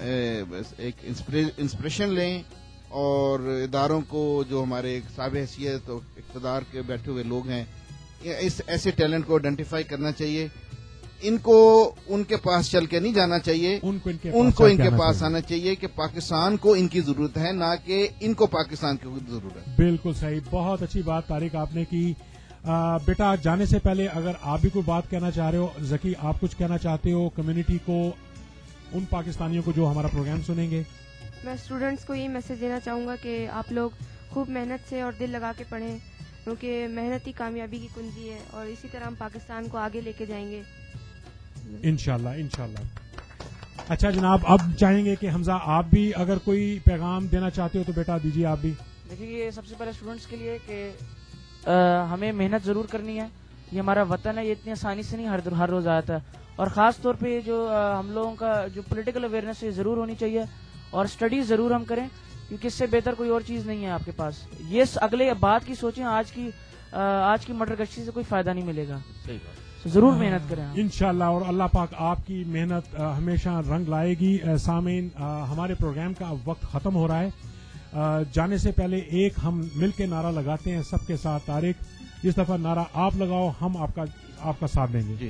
Speaker 1: ایک انسپریشن لیں, اور اداروں کو جو ہمارے صاحب حیثیت اور اقتدار کے بیٹھے ہوئے لوگ ہیں, اس ایسے ٹیلنٹ کو آئیڈینٹیفائی کرنا چاہیے. ان کو ان کے پاس چل کے نہیں جانا چاہیے,
Speaker 2: ان کو ان کے
Speaker 1: ان کو ان کے پاس آنا چاہیے کہ پاکستان کو ان کی ضرورت ہے, نہ کہ ان کو پاکستان کی ضرورت ہے.
Speaker 2: بالکل صحیح, بہت اچھی بات طارق آپ نے کی. بیٹا جانے سے پہلے اگر آپ بھی کوئی بات کہنا چاہ رہے ہو, ذکی آپ کچھ کہنا چاہتے ہو کمیونٹی کو, ان پاکستانیوں کو جو ہمارا پروگرام سنیں گے؟
Speaker 3: میں اسٹوڈینٹس کو یہی میسج دینا چاہوں گا کہ آپ لوگ خوب محنت سے اور دل لگا کے پڑھیں, کیونکہ محنت ہی کامیابی کی کنجی ہے, اور اسی طرح ہم پاکستان کو آگے لے کے جائیں گے
Speaker 2: انشاءاللہ انشاءاللہ. اچھا جناب, اب چاہیں گے کہ حمزہ آپ بھی اگر کوئی پیغام دینا چاہتے ہو تو بیٹا دیجیے آپ بھی.
Speaker 4: دیکھیے, یہ سب سے پہلے اسٹوڈینٹس کے لیے کہ ہمیں محنت ضرور کرنی ہے. یہ ہمارا وطن ہے, یہ اتنی آسانی سے نہیں ہر ہر روز آتا ہے, اور خاص طور پہ جو ہم لوگوں کا جو پولیٹیکل اویئرنیس ہے ضرور ہونی چاہیے, اور اسٹڈیز ضرور ہم کریں, کیونکہ اس سے بہتر کوئی اور چیز نہیں ہے آپ کے پاس. یہ اگلے بات کی سوچیں, آج کی آج کی مٹر گشتی سے کوئی فائدہ نہیں ملے گا. ضرور محنت کریں
Speaker 2: انشاءاللہ, اور اللہ پاک آپ کی محنت ہمیشہ رنگ لائے گی. سامعین, ہمارے پروگرام کا اب وقت ختم ہو رہا ہے. जाने से पहले एक हम मिल के नारा लगाते हैं सबके साथ। तारिक, इस दफा नारा आप लगाओ, हम आपका आपका साथ देंगे।